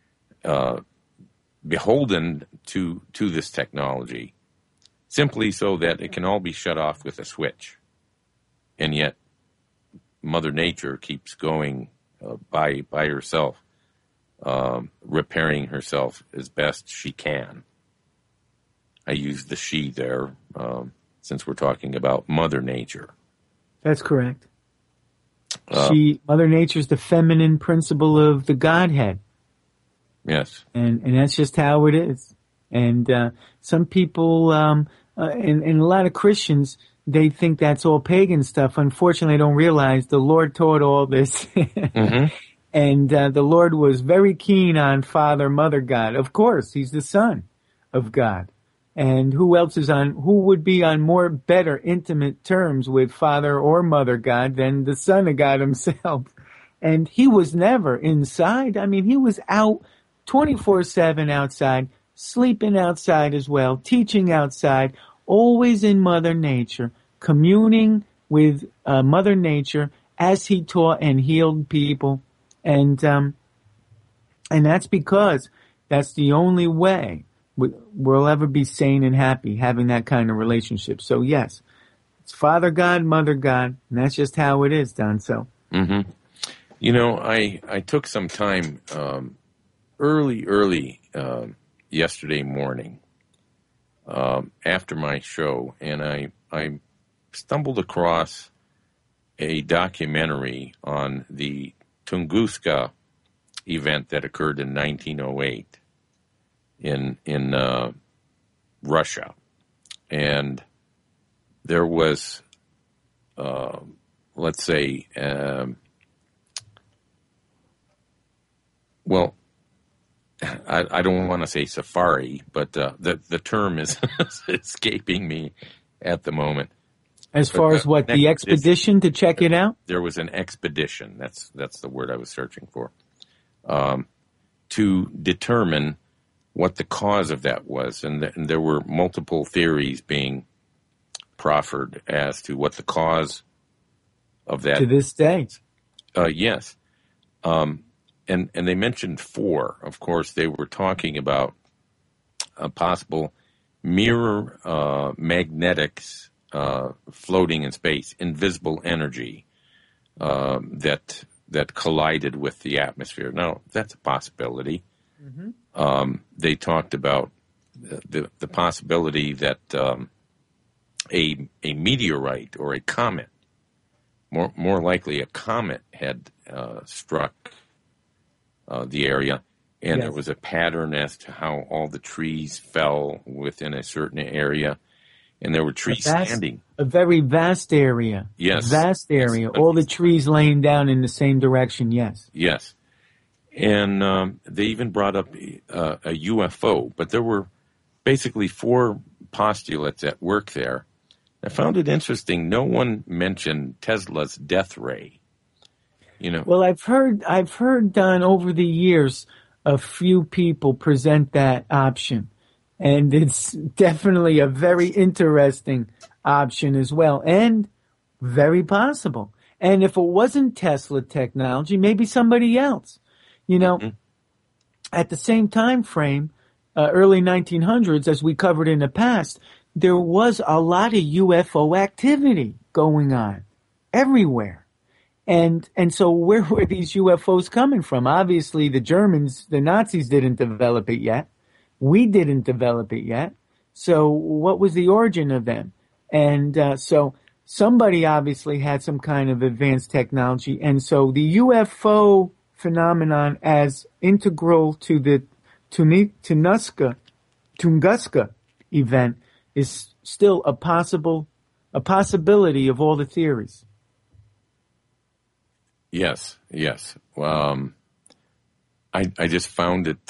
beholden to this technology, simply so that it can all be shut off with a switch, and yet Mother Nature keeps going by herself, repairing herself as best she can. I use the she there, since we're talking about Mother Nature. That's correct. Mother Nature is the feminine principle of the Godhead. Yes. And that's just how it is. And some people, and a lot of Christians, they think that's all pagan stuff. Unfortunately, they don't realize the Lord taught all this. Mm-hmm. And the Lord was very keen on Father, Mother God. Of course, he's the Son of God. And who would be on more better intimate terms with Father or Mother God than the Son of God himself? And he was never inside. I mean, he was out 24/7 outside, sleeping outside as well, teaching outside, always in Mother Nature, communing with Mother Nature as he taught and healed people. And that's because that's the only way we'll ever be sane and happy, having that kind of relationship. So yes, it's Father God, Mother God, and that's just how it is, Don. So, mm-hmm. You know, I took some time early yesterday morning after my show, and I stumbled across a documentary on the Tunguska event that occurred in 1908 in Russia, and there was, let's say, well, I don't want to say safari, but the term is escaping me at the moment. As far as what, the expedition to check it out? There was an expedition. That's the word I was searching for. To determine what the cause of that was, and there were multiple theories being proffered as to what the cause of that. To this day. Yes. And they mentioned 4. Of course, they were talking about a possible mirror magnetics floating in space, invisible energy that collided with the atmosphere. Now, that's a possibility. Mm-hmm. They talked about the possibility that a meteorite or a comet, more likely a comet, had struck the area, and There was a pattern as to how all the trees fell within a certain area, and there were trees standing. A very vast area. Yes. Vast area. Yes. All the trees laying down in the same direction, yes. Yes. And they even brought up a UFO, but there were basically 4 postulates at work there. I found it interesting. No one mentioned Tesla's death ray. You know. Well, I've heard, Don, over the years, a few people present that option, and it's definitely a very interesting option as well, and very possible. And if it wasn't Tesla technology, maybe somebody else. You know, mm-hmm. At the same time frame, early 1900s, as we covered in the past, there was a lot of UFO activity going on everywhere. And so where were these UFOs coming from? Obviously, the Nazis didn't develop it yet. We didn't develop it yet. So what was the origin of them? And so somebody obviously had some kind of advanced technology. And so the UFO phenomenon as integral to the Tunguska event is still a possibility of all the theories. Yes. I just found it.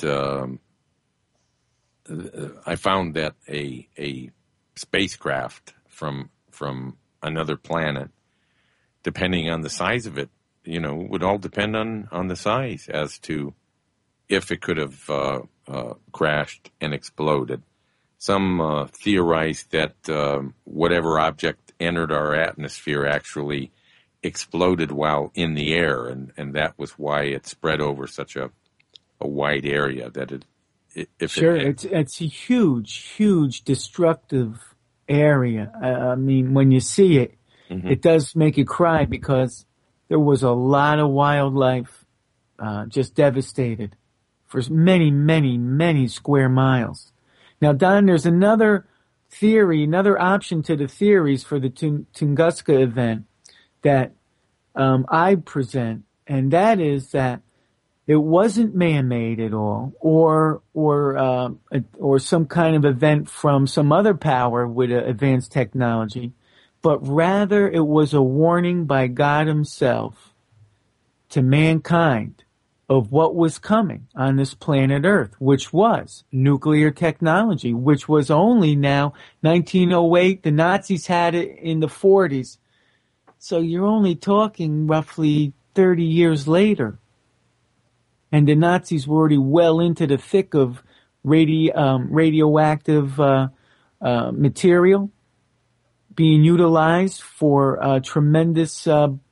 I found that a spacecraft from another planet, depending on the size of it, would all depend on the size as to if it could have crashed and exploded. Some theorized that whatever object entered our atmosphere actually exploded while in the air, and that was why it spread over such a wide area. That it's a huge destructive area. I mean, when you see it, it does make you cry, because there was a lot of wildlife just devastated for many square miles. Now, Don, there's another theory, another option to the theories for the Tunguska event that I present, and that is that it wasn't man-made at all, or some kind of event from some other power with advanced technology, but rather it was a warning by God Himself to mankind of what was coming on this planet Earth, which was nuclear technology, which was only now 1908. The Nazis had it in the 40s. So you're only talking roughly 30 years later. And the Nazis were already well into the thick of radioactive material being utilized for tremendous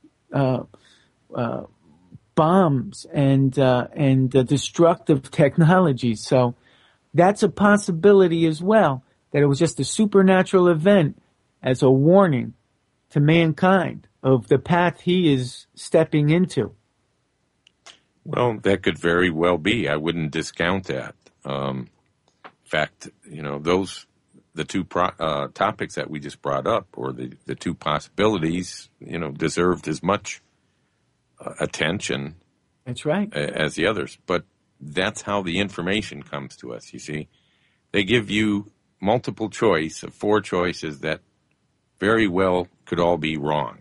bombs and destructive technologies. So that's a possibility as well, that it was just a supernatural event as a warning to mankind of the path he is stepping into. Well, that could very well be. I wouldn't discount that. In fact, the two topics that we just brought up, or the two possibilities, deserved as much attention. That's right. As the others. But that's how the information comes to us, you see. They give you multiple choice of 4 choices that very well could all be wrong.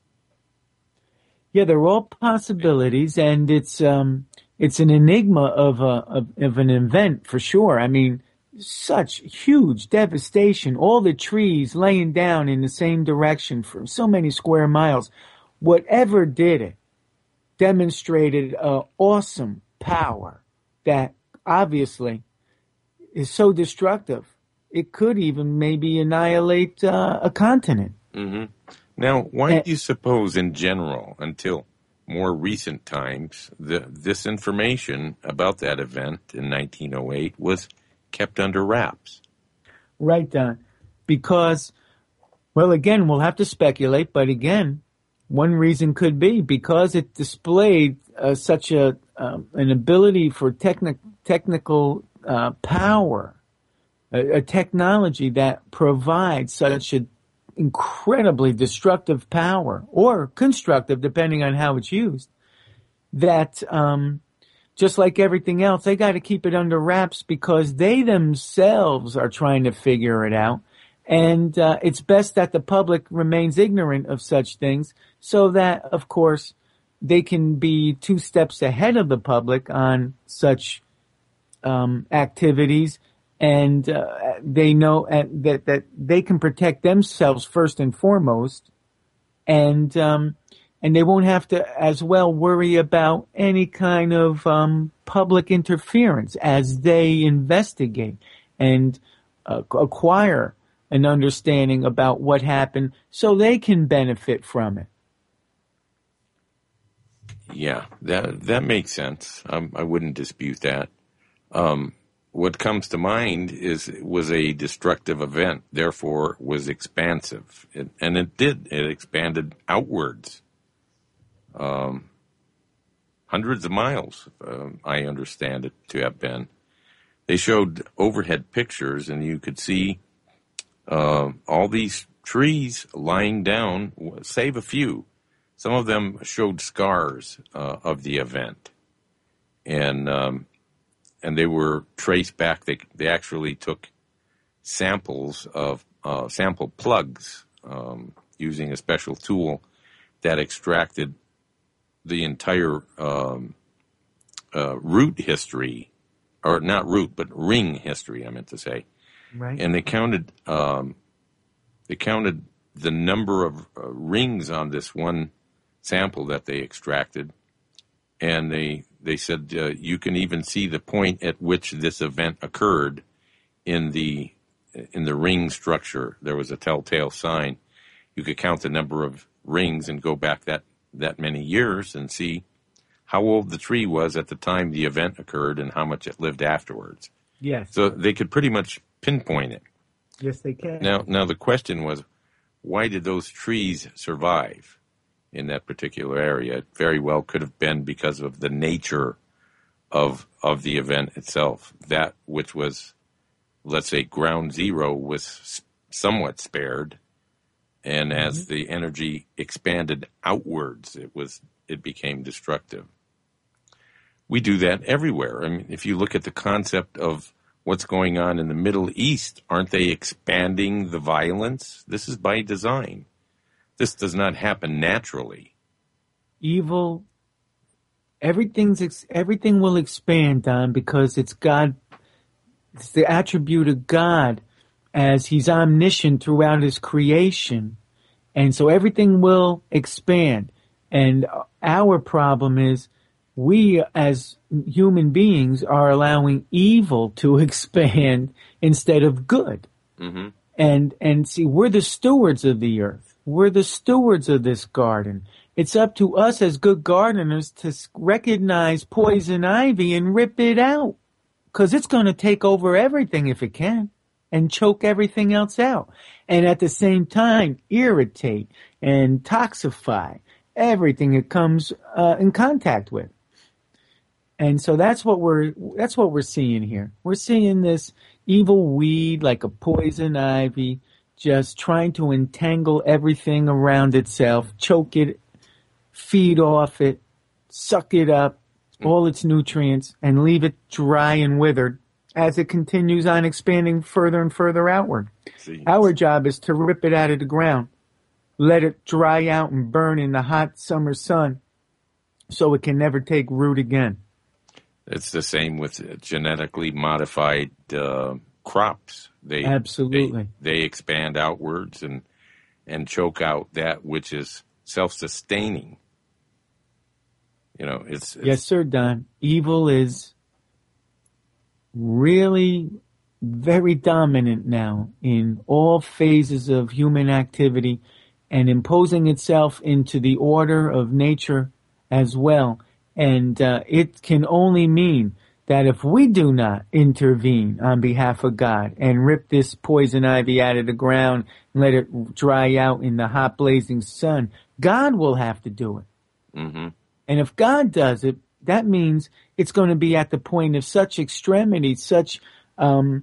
Yeah, they're all possibilities, and it's an enigma of an event for sure. I mean, such huge devastation, all the trees laying down in the same direction for so many square miles. Whatever did it demonstrated awesome power that obviously is so destructive. It could even maybe annihilate a continent. Mm-hmm. Now, why do you suppose, in general, until more recent times, this information about that event in 1908 was kept under wraps? Right, Don. Because, well, again, we'll have to speculate, but again, one reason could be because it displayed such an ability for technical power, a technology that provides such an incredibly destructive power, or constructive, depending on how it's used, that just like everything else, they got to keep it under wraps because they themselves are trying to figure it out. And it's best that the public remains ignorant of such things so that, of course, they can be 2 steps ahead of the public on such activities, and they know that they can protect themselves first and foremost, and they won't have to as well worry about any kind of public interference as they investigate and acquire an understanding about what happened so they can benefit from it. Yeah, that makes sense. I wouldn't dispute that. What comes to mind is it was a destructive event, therefore was expansive. It expanded outwards. hundreds of miles, I understand it to have been. They showed overhead pictures, and you could see all these trees lying down, save a few. Some of them showed scars of the event, and they were traced back. They actually took samples of sample plugs using a special tool that extracted the entire root history, or not root, but ring history, I meant to say. Right. And they counted the number of rings on this one sample that they extracted, and they said you can even see the point at which this event occurred in the ring structure. There was a telltale sign. You could count the number of rings and go back that many years and see how old the tree was at the time the event occurred and how much it lived afterwards. Yes. So they could pretty much pinpoint it. Yes, they can. Now the question was, why did those trees survive in that particular area? It very well could have been because of the nature of the event itself. That which was, let's say, ground zero was somewhat spared, and as the energy expanded outwards, it became destructive. We do that everywhere. I mean, if you look at the concept of what's going on in the Middle East, aren't they expanding the violence? This is by design. This does not happen naturally. Evil, everything will expand, Don, because it's God. It's the attribute of God, as He's omniscient throughout His creation, and so everything will expand. And our problem is, we as human beings are allowing evil to expand instead of good. Mm-hmm. And see, we're the stewards of the earth. We're the stewards of this garden. It's up to us as good gardeners to recognize poison ivy and rip it out, because it's going to take over everything if it can and choke everything else out. And at the same time, irritate and toxify everything it comes in contact with. And so that's what we're seeing here. We're seeing this evil weed like a poison ivy, just trying to entangle everything around itself, choke it, feed off it, suck it up, all its nutrients, and leave it dry and withered as it continues on expanding further and further outward. Our job is to rip it out of the ground, let it dry out and burn in the hot summer sun so it can never take root again. It's the same with genetically modified crops. Absolutely. They expand outwards and choke out that which is self-sustaining. You know, it's yes, sir, Don. Evil is really very dominant now in all phases of human activity and imposing itself into the order of nature as well. And it can only mean that if we do not intervene on behalf of God and rip this poison ivy out of the ground and let it dry out in the hot blazing sun, God will have to do it. Mm-hmm. And if God does it, that means it's going to be at the point of such extremity, such a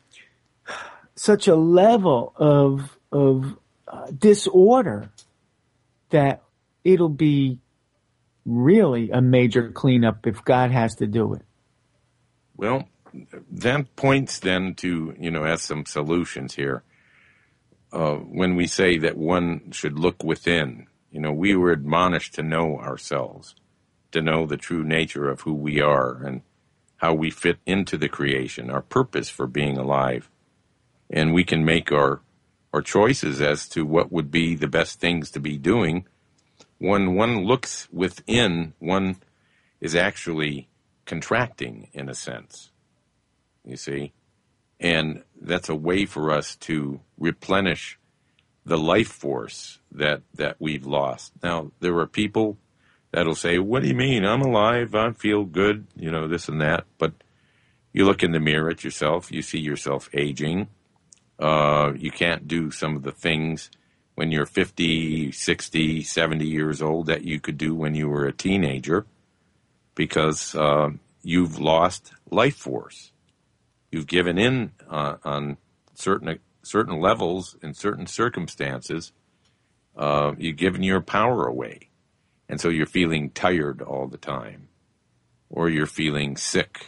level of disorder that it'll be really a major cleanup if God has to do it. Well, that points then to, as some solutions here. When we say that one should look within, we were admonished to know ourselves, to know the true nature of who we are and how we fit into the creation, our purpose for being alive. And we can make our choices as to what would be the best things to be doing. When one looks within, one is actually contracting in a sense, you see? And that's a way for us to replenish the life force that we've lost. Now, there are people that'll say, what do you mean? I'm alive, I feel good, this and that. But you look in the mirror at yourself, you see yourself aging. You can't do some of the things when you're 50, 60, 70 years old that you could do when you were a teenager, because you've lost life force. You've given in on certain levels in certain circumstances. You've given your power away. And so you're feeling tired all the time, or you're feeling sick,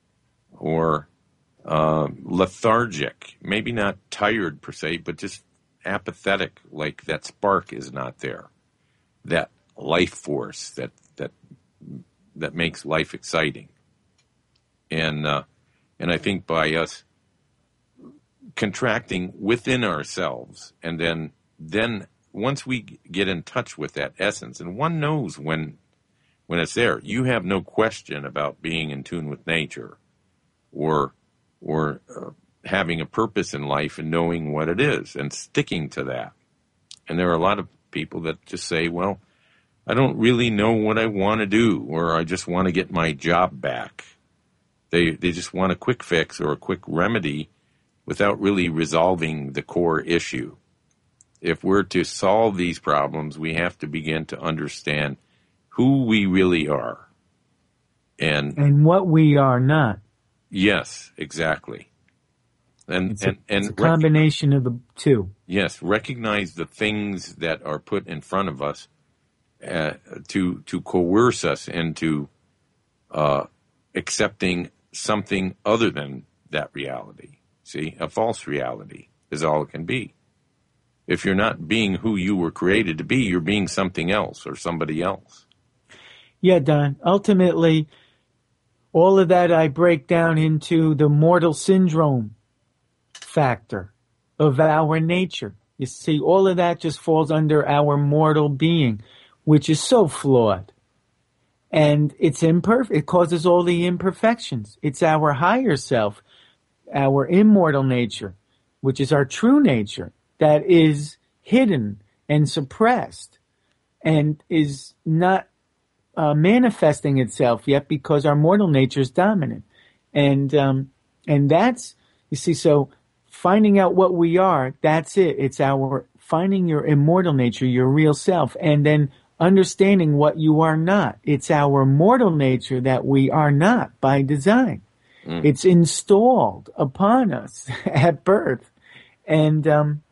or lethargic. Maybe not tired per se, but just apathetic, like that spark is not there. That life force that makes life exciting. And I think by us contracting within ourselves, and then once we get in touch with that essence, and one knows when it's there, you have no question about being in tune with nature, or having a purpose in life and knowing what it is and sticking to that. And there are a lot of people that just say, well, I don't really know what I want to do, or I just want to get my job back. They just want a quick fix or a quick remedy without really resolving the core issue. If we're to solve these problems, we have to begin to understand who we really are. And what we are not. Yes, exactly. It's a combination of the two. Yes, recognize the things that are put in front of us to coerce us into accepting something other than that reality. See, a false reality is all it can be. If you're not being who you were created to be, you're being something else or somebody else. Yeah, Don. Ultimately, all of that I break down into the mortal syndrome factor of our nature. You see, all of that just falls under our mortal being, which is so flawed. And it's imperfect. It causes all the imperfections. It's our higher self, our immortal nature, which is our true nature, that is hidden and suppressed and is not manifesting itself yet because our mortal nature is dominant. And that's, you see, so finding out what we are, that's it. It's our finding your immortal nature, your real self, and then understanding what you are not. It's our mortal nature that we are not by design. It's installed upon us at birth. And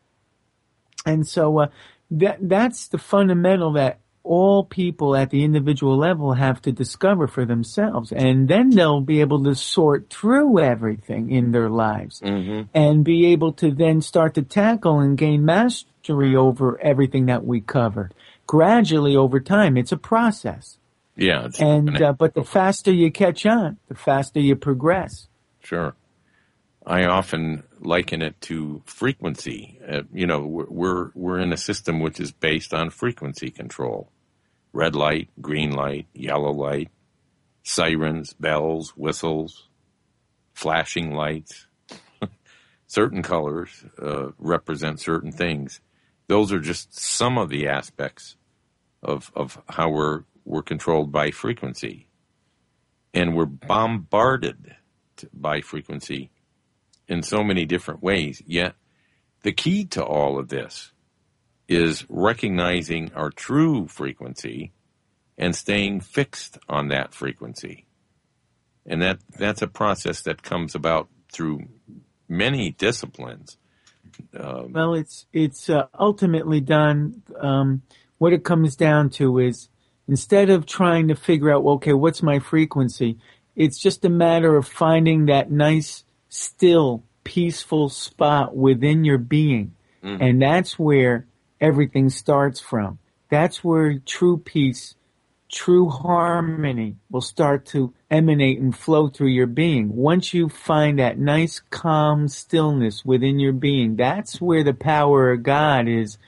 so that's the fundamental that all people at the individual level have to discover for themselves. And then they'll be able to sort through everything in their lives and be able to then start to tackle and gain mastery over everything that we covered. Gradually over time, it's a process. Yeah. But the faster you catch on, the faster you progress. Sure. I often liken it to frequency. We're in a system which is based on frequency control. Red light, green light, yellow light, sirens, bells, whistles, flashing lights. Certain colors represent certain things. Those are just some of the aspects of how we're controlled by frequency. And we're bombarded by frequency in so many different ways. Yet the key to all of this is recognizing our true frequency and staying fixed on that frequency. And that's a process that comes about through many disciplines. Well, it's ultimately done. What it comes down to is, instead of trying to figure out, okay, what's my frequency? It's just a matter of finding that nice, still, peaceful spot within your being. And that's where everything starts from. That's where true peace, true harmony will start to emanate and flow through your being. Once you find that nice, calm stillness within your being, that's where the power of God is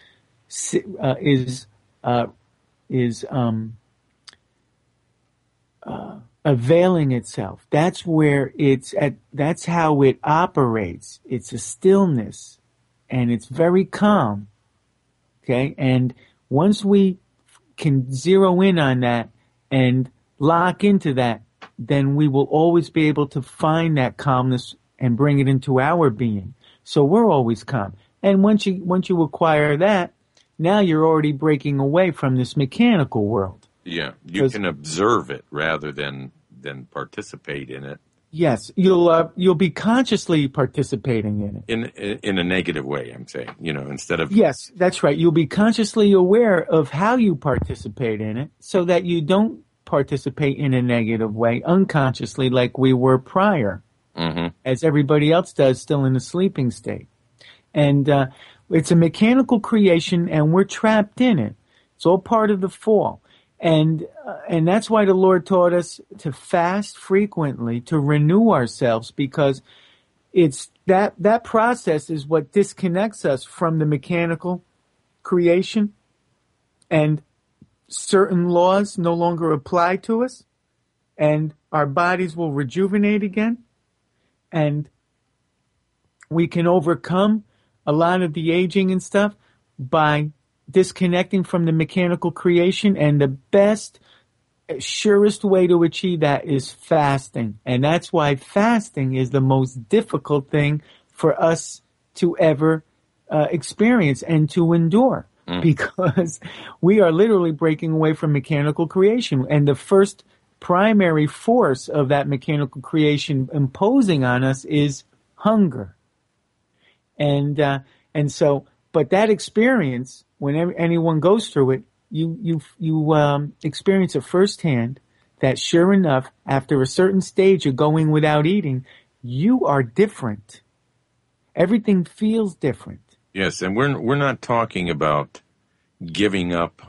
availing itself. That's where that's how it operates. It's a stillness, and it's very calm. Okay? And once we can zero in on that and lock into that, then we will always be able to find that calmness and bring it into our being. So we're always calm. And once you acquire that, now you're already breaking away from this mechanical world. Yeah, you can observe it rather than participate in it. Yes, you'll be consciously participating in it. In a negative way, I'm saying, instead of... Yes, that's right. You'll be consciously aware of how you participate in it so that you don't participate in a negative way unconsciously like we were prior, as everybody else does still in a sleeping state. And it's a mechanical creation and we're trapped in it. It's all part of the fall. And that's why the Lord taught us to fast frequently, to renew ourselves, because it's that process is what disconnects us from the mechanical creation, and certain laws no longer apply to us, and our bodies will rejuvenate again, and we can overcome a lot of the aging and stuff by disconnecting from the mechanical creation. And the best, surest way to achieve that is fasting. And that's why fasting is the most difficult thing for us to ever experience and to endure, because we are literally breaking away from mechanical creation. And the first primary force of that mechanical creation imposing on us is hunger. And so, but that experience, when anyone goes through it, you experience it firsthand that sure enough, after a certain stage of going without eating, you are different. Everything feels different. Yes, and we're not talking about giving up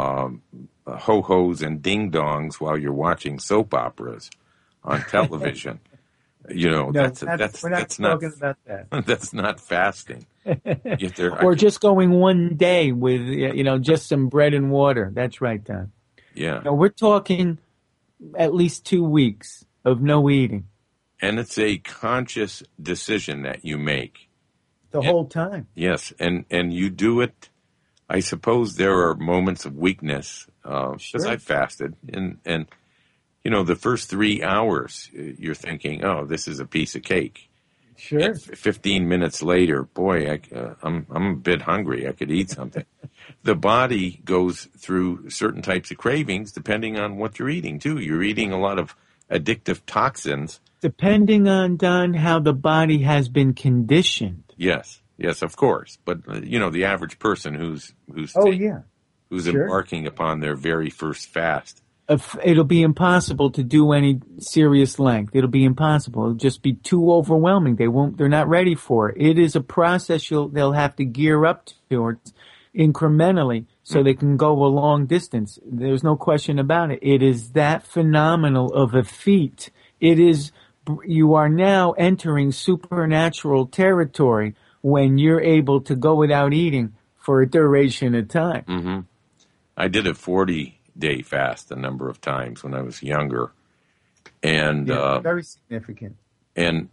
ho-hos and ding-dongs while you're watching soap operas on television. No, that's we're not talking about that. That's not fasting. Or just going one day with, just some bread and water. That's right, Don. Yeah. No, we're talking at least 2 weeks of no eating. And it's a conscious decision that you make. The whole time. Yes, and you do it. I suppose there are moments of weakness, because I fasted, and the first 3 hours, you're thinking, oh, this is a piece of cake. Sure. And 15 minutes later, boy, I'm a bit hungry. I could eat something. The body goes through certain types of cravings depending on what you're eating, too. You're eating a lot of addictive toxins. Depending on, Don, how the body has been conditioned. Yes, of course. But, the average person who's embarking upon their very first fast, it'll be impossible to do any serious length. It'll be impossible. It'll just be too overwhelming. They're not ready for it. It is a process they'll have to gear up towards incrementally so they can go a long distance. There's no question about it. It is that phenomenal of a feat. You are now entering supernatural territory when you're able to go without eating for a duration of time. Mm-hmm. I did a 40-day fast a number of times when I was younger, and very significant. And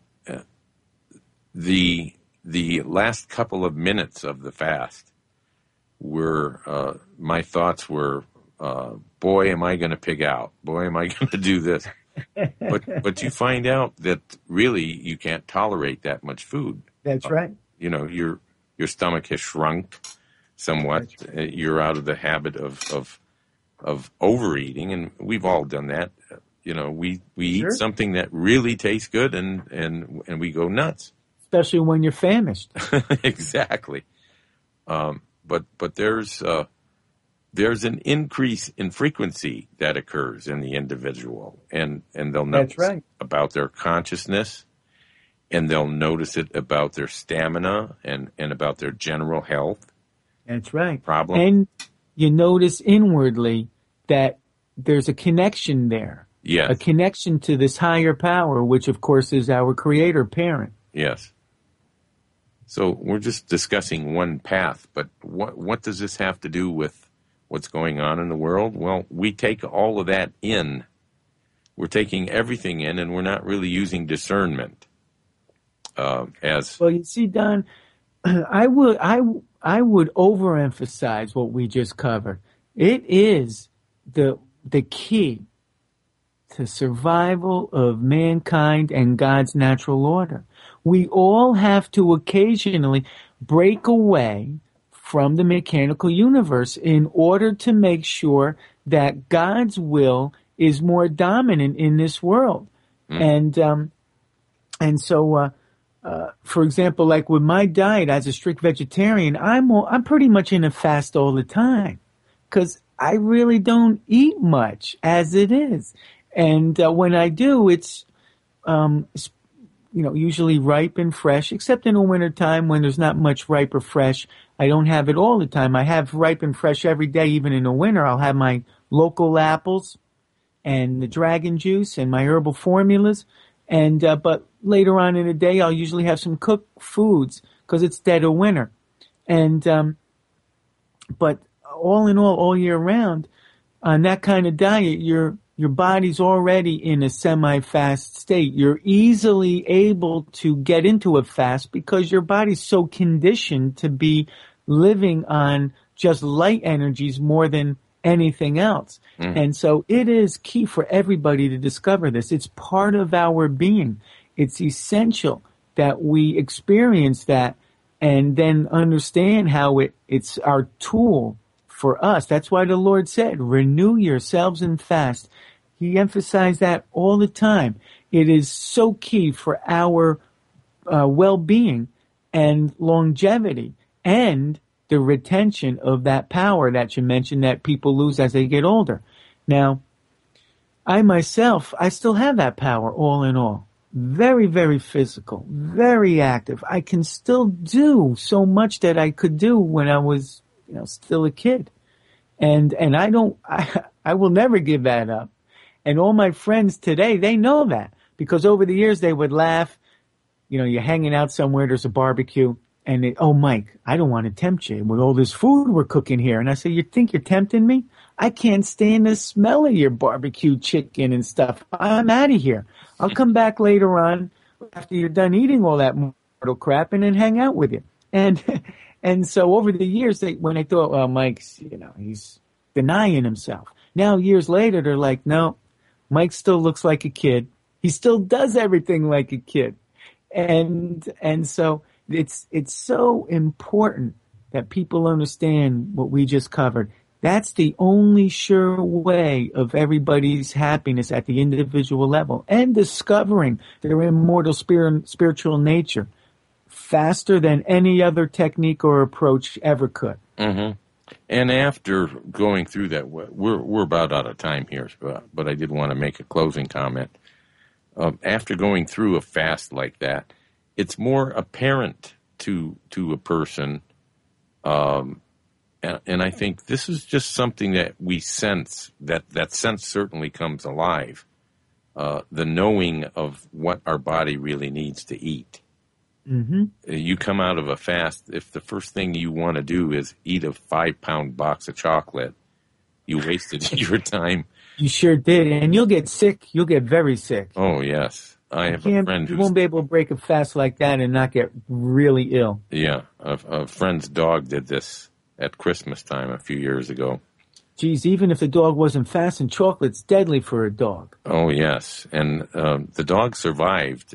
the last couple of minutes of the fast were my thoughts were, boy, am I going to pig out? Boy, am I going to do this? But you find out that really you can't tolerate that much food. That's right. Your stomach has shrunk somewhat. Right. You're out of the habit of overeating, and we've all done that. We eat something that really tastes good, and we go nuts. Especially when you're famished. Exactly. But there's an increase in frequency that occurs in the individual, and they'll notice about their consciousness, and they'll notice it about their stamina and about their general health. That's right. Problem. And you notice inwardly that there's a connection there. Yes. A connection to this higher power, which of course is our creator parent. Yes. So we're just discussing one path, but what does this have to do with what's going on in the world? Well, we take all of that in. We're taking everything in, and we're not really using discernment. Well, you see, Don, I would overemphasize what we just covered. It is the key to survival of mankind and God's natural order. We all have to occasionally break away from the mechanical universe in order to make sure that God's will is more dominant in this world. And so, for example, like with my diet as a strict vegetarian, I'm pretty much in a fast all the time because I really don't eat much as it is. And when I do, it's usually ripe and fresh, except in the wintertime when there's not much ripe or fresh. I don't have it all the time. I have ripe and fresh every day, even in the winter. I'll have my local apples and the dragon juice and my herbal formulas. And but later on in the day, I'll usually have some cooked foods because it's dead of winter. And but all in all year round, on that kind of diet, your body's already in a semi-fast state. You're easily able to get into a fast because your body's so conditioned to be living on just light energies more than anything else. And so it is key for everybody to discover this. It's part of our being. It's essential that we experience that and then understand how it's our tool for us. That's why the Lord said, renew yourselves and fast. He emphasized that all the time. It is so key for our well-being and longevity and the retention of that power that you mentioned that people lose as they get older. Now, I myself, I still have that power all in all. Very, very physical, very active. I can still do so much that I could do when I was, still a kid. And I will never give that up. And all my friends today, they know that because over the years they would laugh. You're hanging out somewhere, there's a barbecue, and oh, Mike, I don't want to tempt you with all this food we're cooking here. And I say, you think you're tempting me? I can't stand the smell of your barbecue chicken and stuff. I'm out of here. I'll come back later on after you're done eating all that mortal crap and then hang out with you. And so over the years, when I thought, well, Mike's, he's denying himself. Now, years later, they're like, no, Mike still looks like a kid. He still does everything like a kid. And so it's so important that people understand what we just covered. That's the only sure way of everybody's happiness at the individual level and discovering their immortal spiritual nature faster than any other technique or approach ever could. Mm-hmm. And after going through that, we're about out of time here, but I did want to make a closing comment. After going through a fast like that, it's more apparent to a person, and I think this is just something that we sense, that sense certainly comes alive, the knowing of what our body really needs to eat. Mm-hmm. You come out of a fast, if the first thing you want to do is eat a 5-pound box of chocolate, you wasted your time. You sure did, and you'll get sick. You'll get very sick. Oh, yes. I have a friend you won't be able to break a fast like that and not get really ill. Yeah, a friend's dog did this at Christmas time a few years ago. Geez, even if the dog wasn't fasting, chocolate's deadly for a dog. Oh, yes, and the dog survived.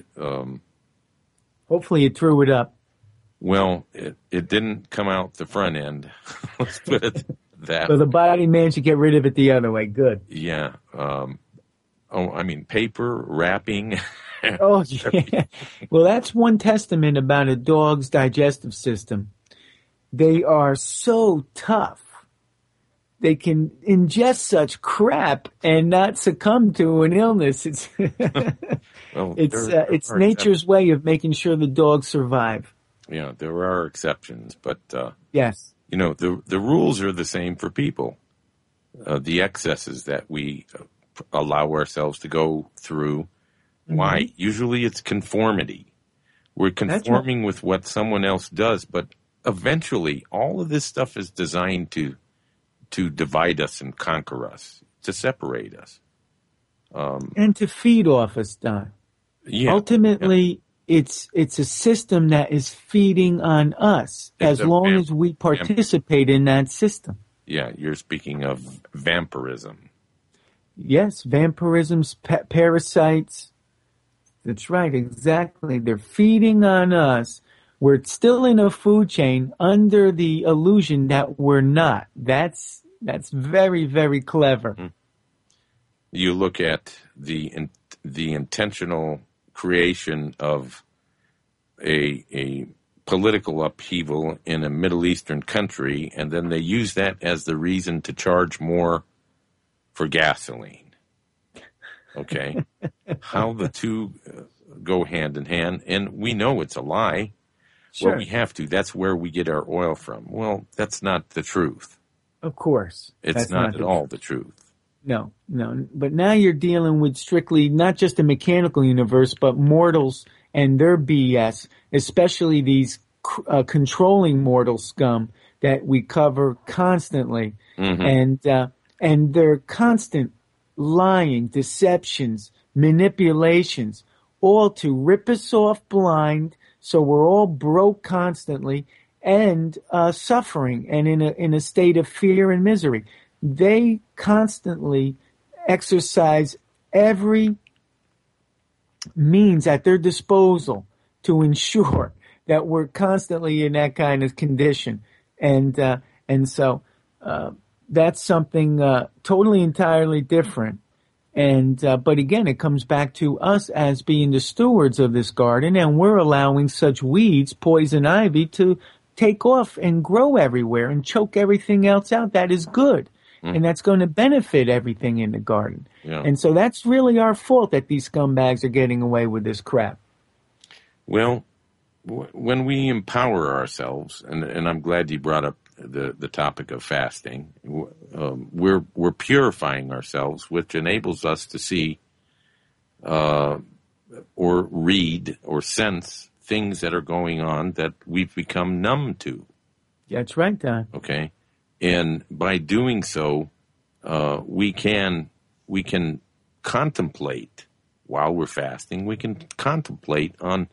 Hopefully it threw it up. Well, it didn't come out the front end. Let's put it that way. So the body managed to get rid of it the other way. Good. Yeah. Paper, wrapping. Oh, yeah. Well, that's one testament about a dog's digestive system. They are so tough. They can ingest such crap and not succumb to an illness. It's it's nature's way of making sure the dogs survive. Yeah, there are exceptions, but yes, the rules are the same for people. The excesses that we allow ourselves to go through. Mm-hmm. Why? Usually it's conformity. We're conforming with what someone else does, but eventually all of this stuff is designed to divide us and conquer us, to separate us. And to feed off us, Don. Yeah. Ultimately, it's a system that is feeding on us as long as we participate in that system. Yeah, you're speaking of vampirism. Yes, vampirisms, parasites. That's right, exactly. They're feeding on us We're still in a food chain under the illusion that we're not. That's very, very clever. You look at the intentional creation of a political upheaval in a Middle Eastern country, and then they use that as the reason to charge more for gasoline. Okay? How the two go hand in hand, and we know it's a lie. Sure. Well, we have to. That's where we get our oil from. Well, that's not the truth. Of course. It's not at all the truth. No. But now you're dealing with strictly not just a mechanical universe, but mortals and their BS, especially these controlling mortal scum that we cover constantly. Mm-hmm. And their constant lying, deceptions, manipulations, all to rip us off blind, so we're all broke constantly and suffering and in a state of fear and misery. They constantly exercise every means at their disposal to ensure that we're constantly in that kind of condition. And so that's something totally entirely different. And but again, it comes back to us as being the stewards of this garden, and we're allowing such weeds, poison ivy, to take off and grow everywhere and choke everything else out that is good. And that's going to benefit everything in the garden. Yeah. And so that's really our fault that these scumbags are getting away with this crap. Well, when we empower ourselves, and I'm glad you brought up the topic of fasting, we're purifying ourselves, which enables us to see or read or sense things that are going on that we've become numb to. That's right, Don. Okay. And by doing so, we can contemplate while we're fasting. We can contemplate on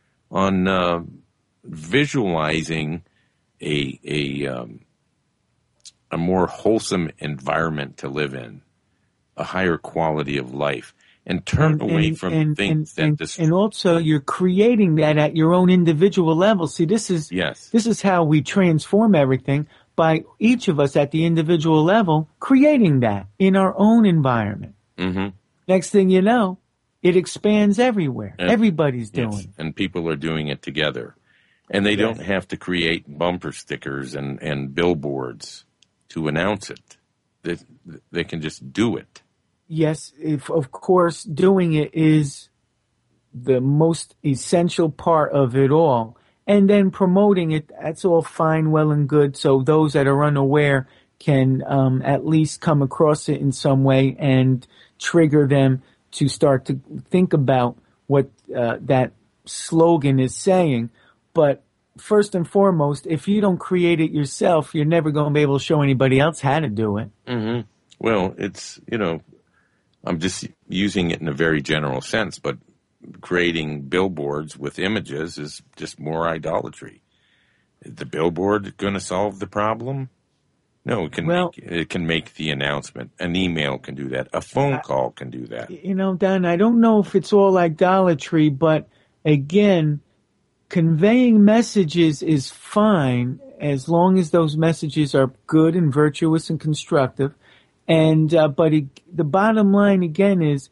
visualizing a more wholesome environment to live in, a higher quality of life, and turn away from things that destroy. And also, you're creating that at your own individual level. See, this is how we transform everything. By each of us at the individual level, creating that in our own environment. Mm-hmm. Next thing you know, it expands everywhere. Everybody's doing it. And people are doing it together. And they don't have to create bumper stickers and billboards to announce it. They can just do it. Yes, of course, doing it is the most essential part of it all. And then promoting it, that's all fine, well and good. So those that are unaware can at least come across it in some way and trigger them to start to think about what that slogan is saying. But first and foremost, if you don't create it yourself, you're never going to be able to show anybody else how to do it. Mm-hmm. Well, it's, I'm just using it in a very general sense, but creating billboards with images is just more idolatry. Is the billboard going to solve the problem? No, it can make the announcement. An email can do that. A phone call can do that. Don, I don't know if it's all idolatry, but again, conveying messages is fine as long as those messages are good and virtuous and constructive. And but the bottom line again is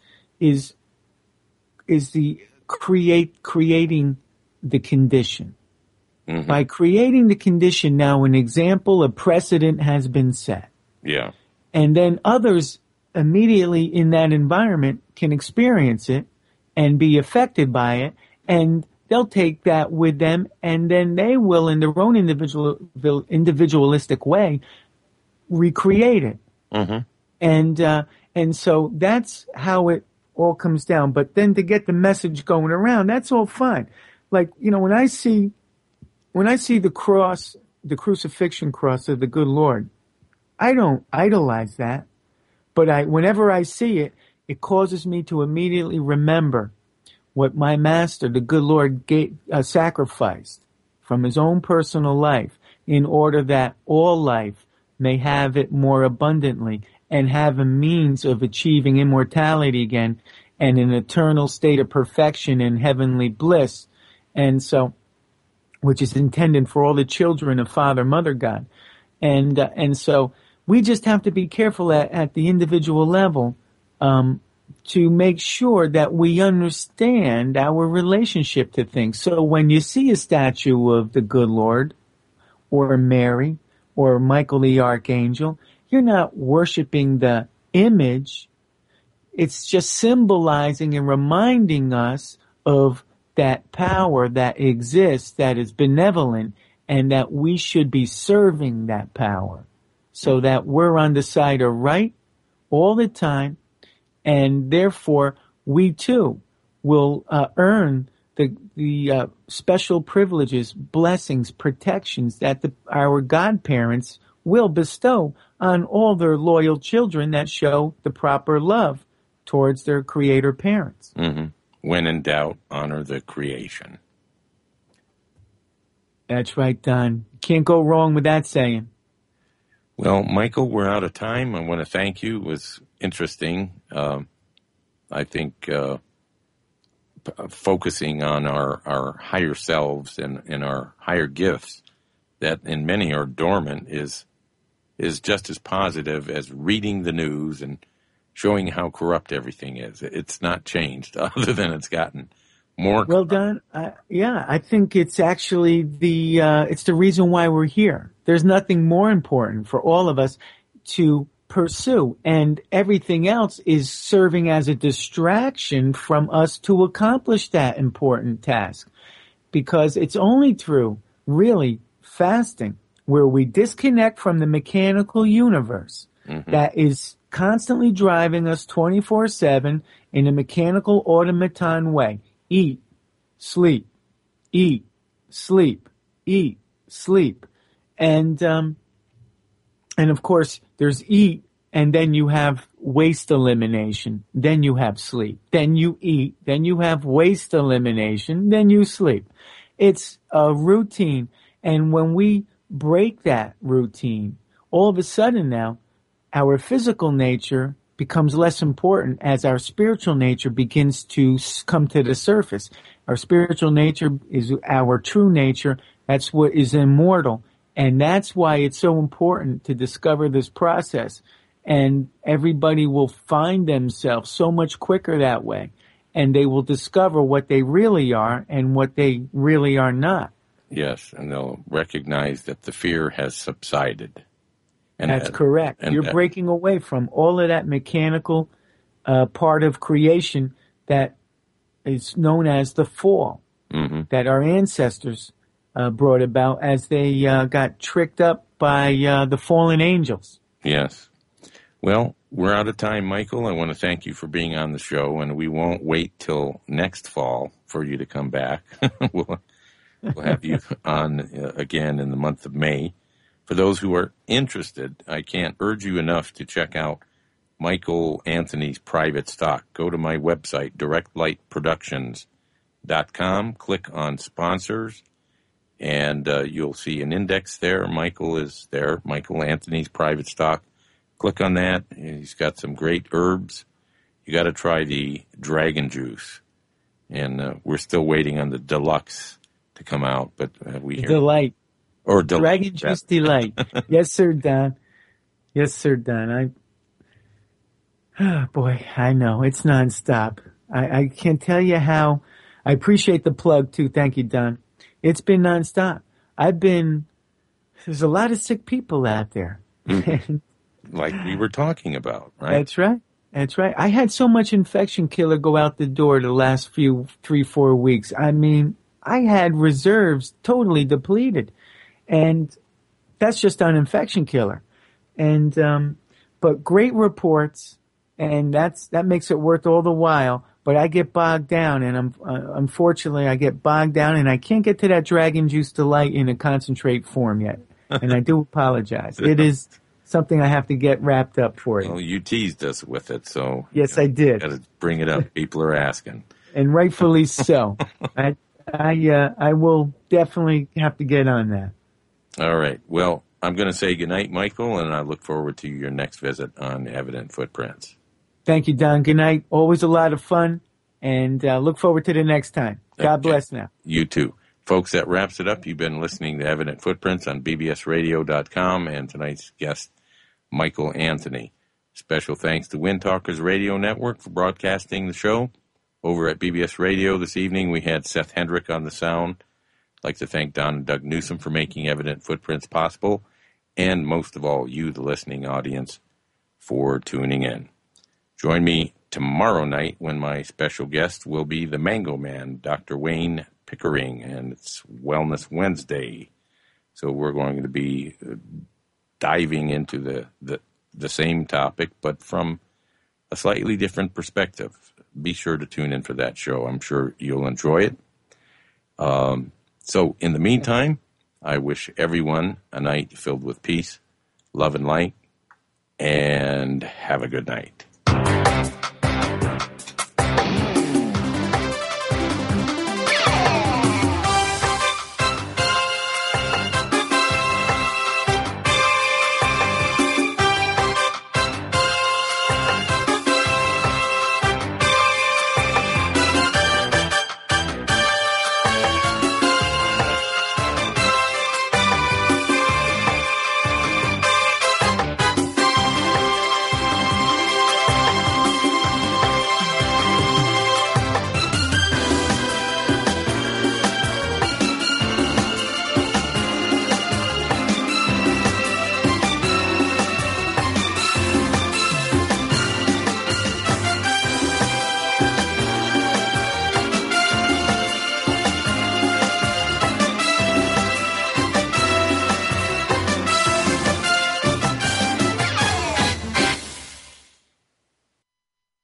the creating the condition. Mm-hmm. By creating the condition, now an example, a precedent has been set. Yeah. And then others immediately in that environment can experience it and be affected by it, and they'll take that with them, and then they will, in their own individualistic way, recreate it. Mm-hmm. And so that's how it all comes down. But then to get the message going around, that's all fine. Like, when I see the cross, the crucifixion cross of the good Lord, I don't idolize that. But whenever I see it, it causes me to immediately remember what my master, the good Lord, sacrificed from his own personal life in order that all life may have it more abundantly and have a means of achieving immortality again and an eternal state of perfection and heavenly bliss. And so which is intended for all the children of Father, Mother God. And so we just have to be careful at the individual level, to make sure that we understand our relationship to things. So when you see a statue of the good Lord, or Mary, or Michael the Archangel, you're not worshiping the image. It's just symbolizing and reminding us of that power that exists, that is benevolent, and that we should be serving that power so that we're on the side of right all the time, and therefore we too will earn the special privileges, blessings, protections that our godparents will bestow on all their loyal children that show the proper love towards their creator parents. Mm-hmm. When in doubt, honor the creation. That's right, Don. Can't go wrong with that saying. Well, Michael, we're out of time. I want to thank you. It was interesting. I think focusing on our higher selves and our higher gifts that in many are dormant is just as positive as reading the news and showing how corrupt everything is. It's not changed other than it's gotten more. Well done. I think it's actually it's the reason why we're here. There's nothing more important for all of us to pursue, and everything else is serving as a distraction from us to accomplish that important task. Because it's only through really fasting where we disconnect from the mechanical universe that is constantly driving us 24/7 in a mechanical automaton way. Eat, sleep, eat, sleep, eat, sleep. And of course, there's eat, and then you have waste elimination. Then you have sleep. Then you eat. Then you have waste elimination. Then you sleep. It's a routine. And when we break that routine, all of a sudden now, our physical nature becomes less important as our spiritual nature begins to come to the surface. Our spiritual nature is our true nature. That's what is immortal. And that's why it's so important to discover this process. And everybody will find themselves so much quicker that way. And they will discover what they really are and what they really are not. Yes, and they'll recognize that the fear has subsided. And that's correct. You're breaking away from all of that mechanical part of creation that is known as the fall, that our ancestors brought about as they got tricked up by the fallen angels. Yes. Well, we're out of time, Michael. I want to thank you for being on the show, and we won't wait till next fall for you to come back. We'll have you on again in the month of May. For those who are interested, I can't urge you enough to check out Michael Anthony's private stock. Go to my website, directlightproductions.com, click on sponsors, and you'll see an index there. Michael is there, Michael Anthony's private stock. Click on that. He's got some great herbs. You got to try the dragon juice. And we're still waiting on the deluxe to come out, but we hear Delight. Or Dragon Juice Delight. Yes, sir, Don. Yes, sir, Don. Boy, I know. It's nonstop. I can't tell you how. I appreciate the plug, too. Thank you, Don. It's been nonstop. There's a lot of sick people out there. Like we were talking about, right? That's right. That's right. I had so much infection killer go out the door the last 3-4 weeks. I mean, I had reserves totally depleted. And that's just on infection killer. And, but great reports, and that makes it worth all the while. But I get bogged down, and unfortunately I get bogged down, and I can't get to that Dragon Juice Delight in a concentrate form yet. And I do apologize. It is something I have to get wrapped up for you. Well, you teased us with it, so. Yes, I did. Got to bring it up. People are asking. And rightfully so. I will definitely have to get on that. All right. Well, I'm going to say goodnight, Michael, and I look forward to your next visit on Evident Footprints. Thank you, Don. Good night. Always a lot of fun, and look forward to the next time. God bless now. You too. Folks, that wraps it up. You've been listening to Evident Footprints on bbsradio.com and tonight's guest, Michael Anthony. Special thanks to Wind Talkers Radio Network for broadcasting the show. Over at BBS Radio this evening, we had Seth Hendrick on the sound. I'd like to thank Don and Doug Newsom for making Evident Footprints possible, and most of all, you, the listening audience, for tuning in. Join me tomorrow night when my special guest will be the Mango Man, Dr. Wayne Pickering, and it's Wellness Wednesday. So we're going to be diving into the same topic, but from a slightly different perspective. Be sure to tune in for that show. I'm sure you'll enjoy it. So in the meantime, I wish everyone a night filled with peace, love, and light, and have a good night.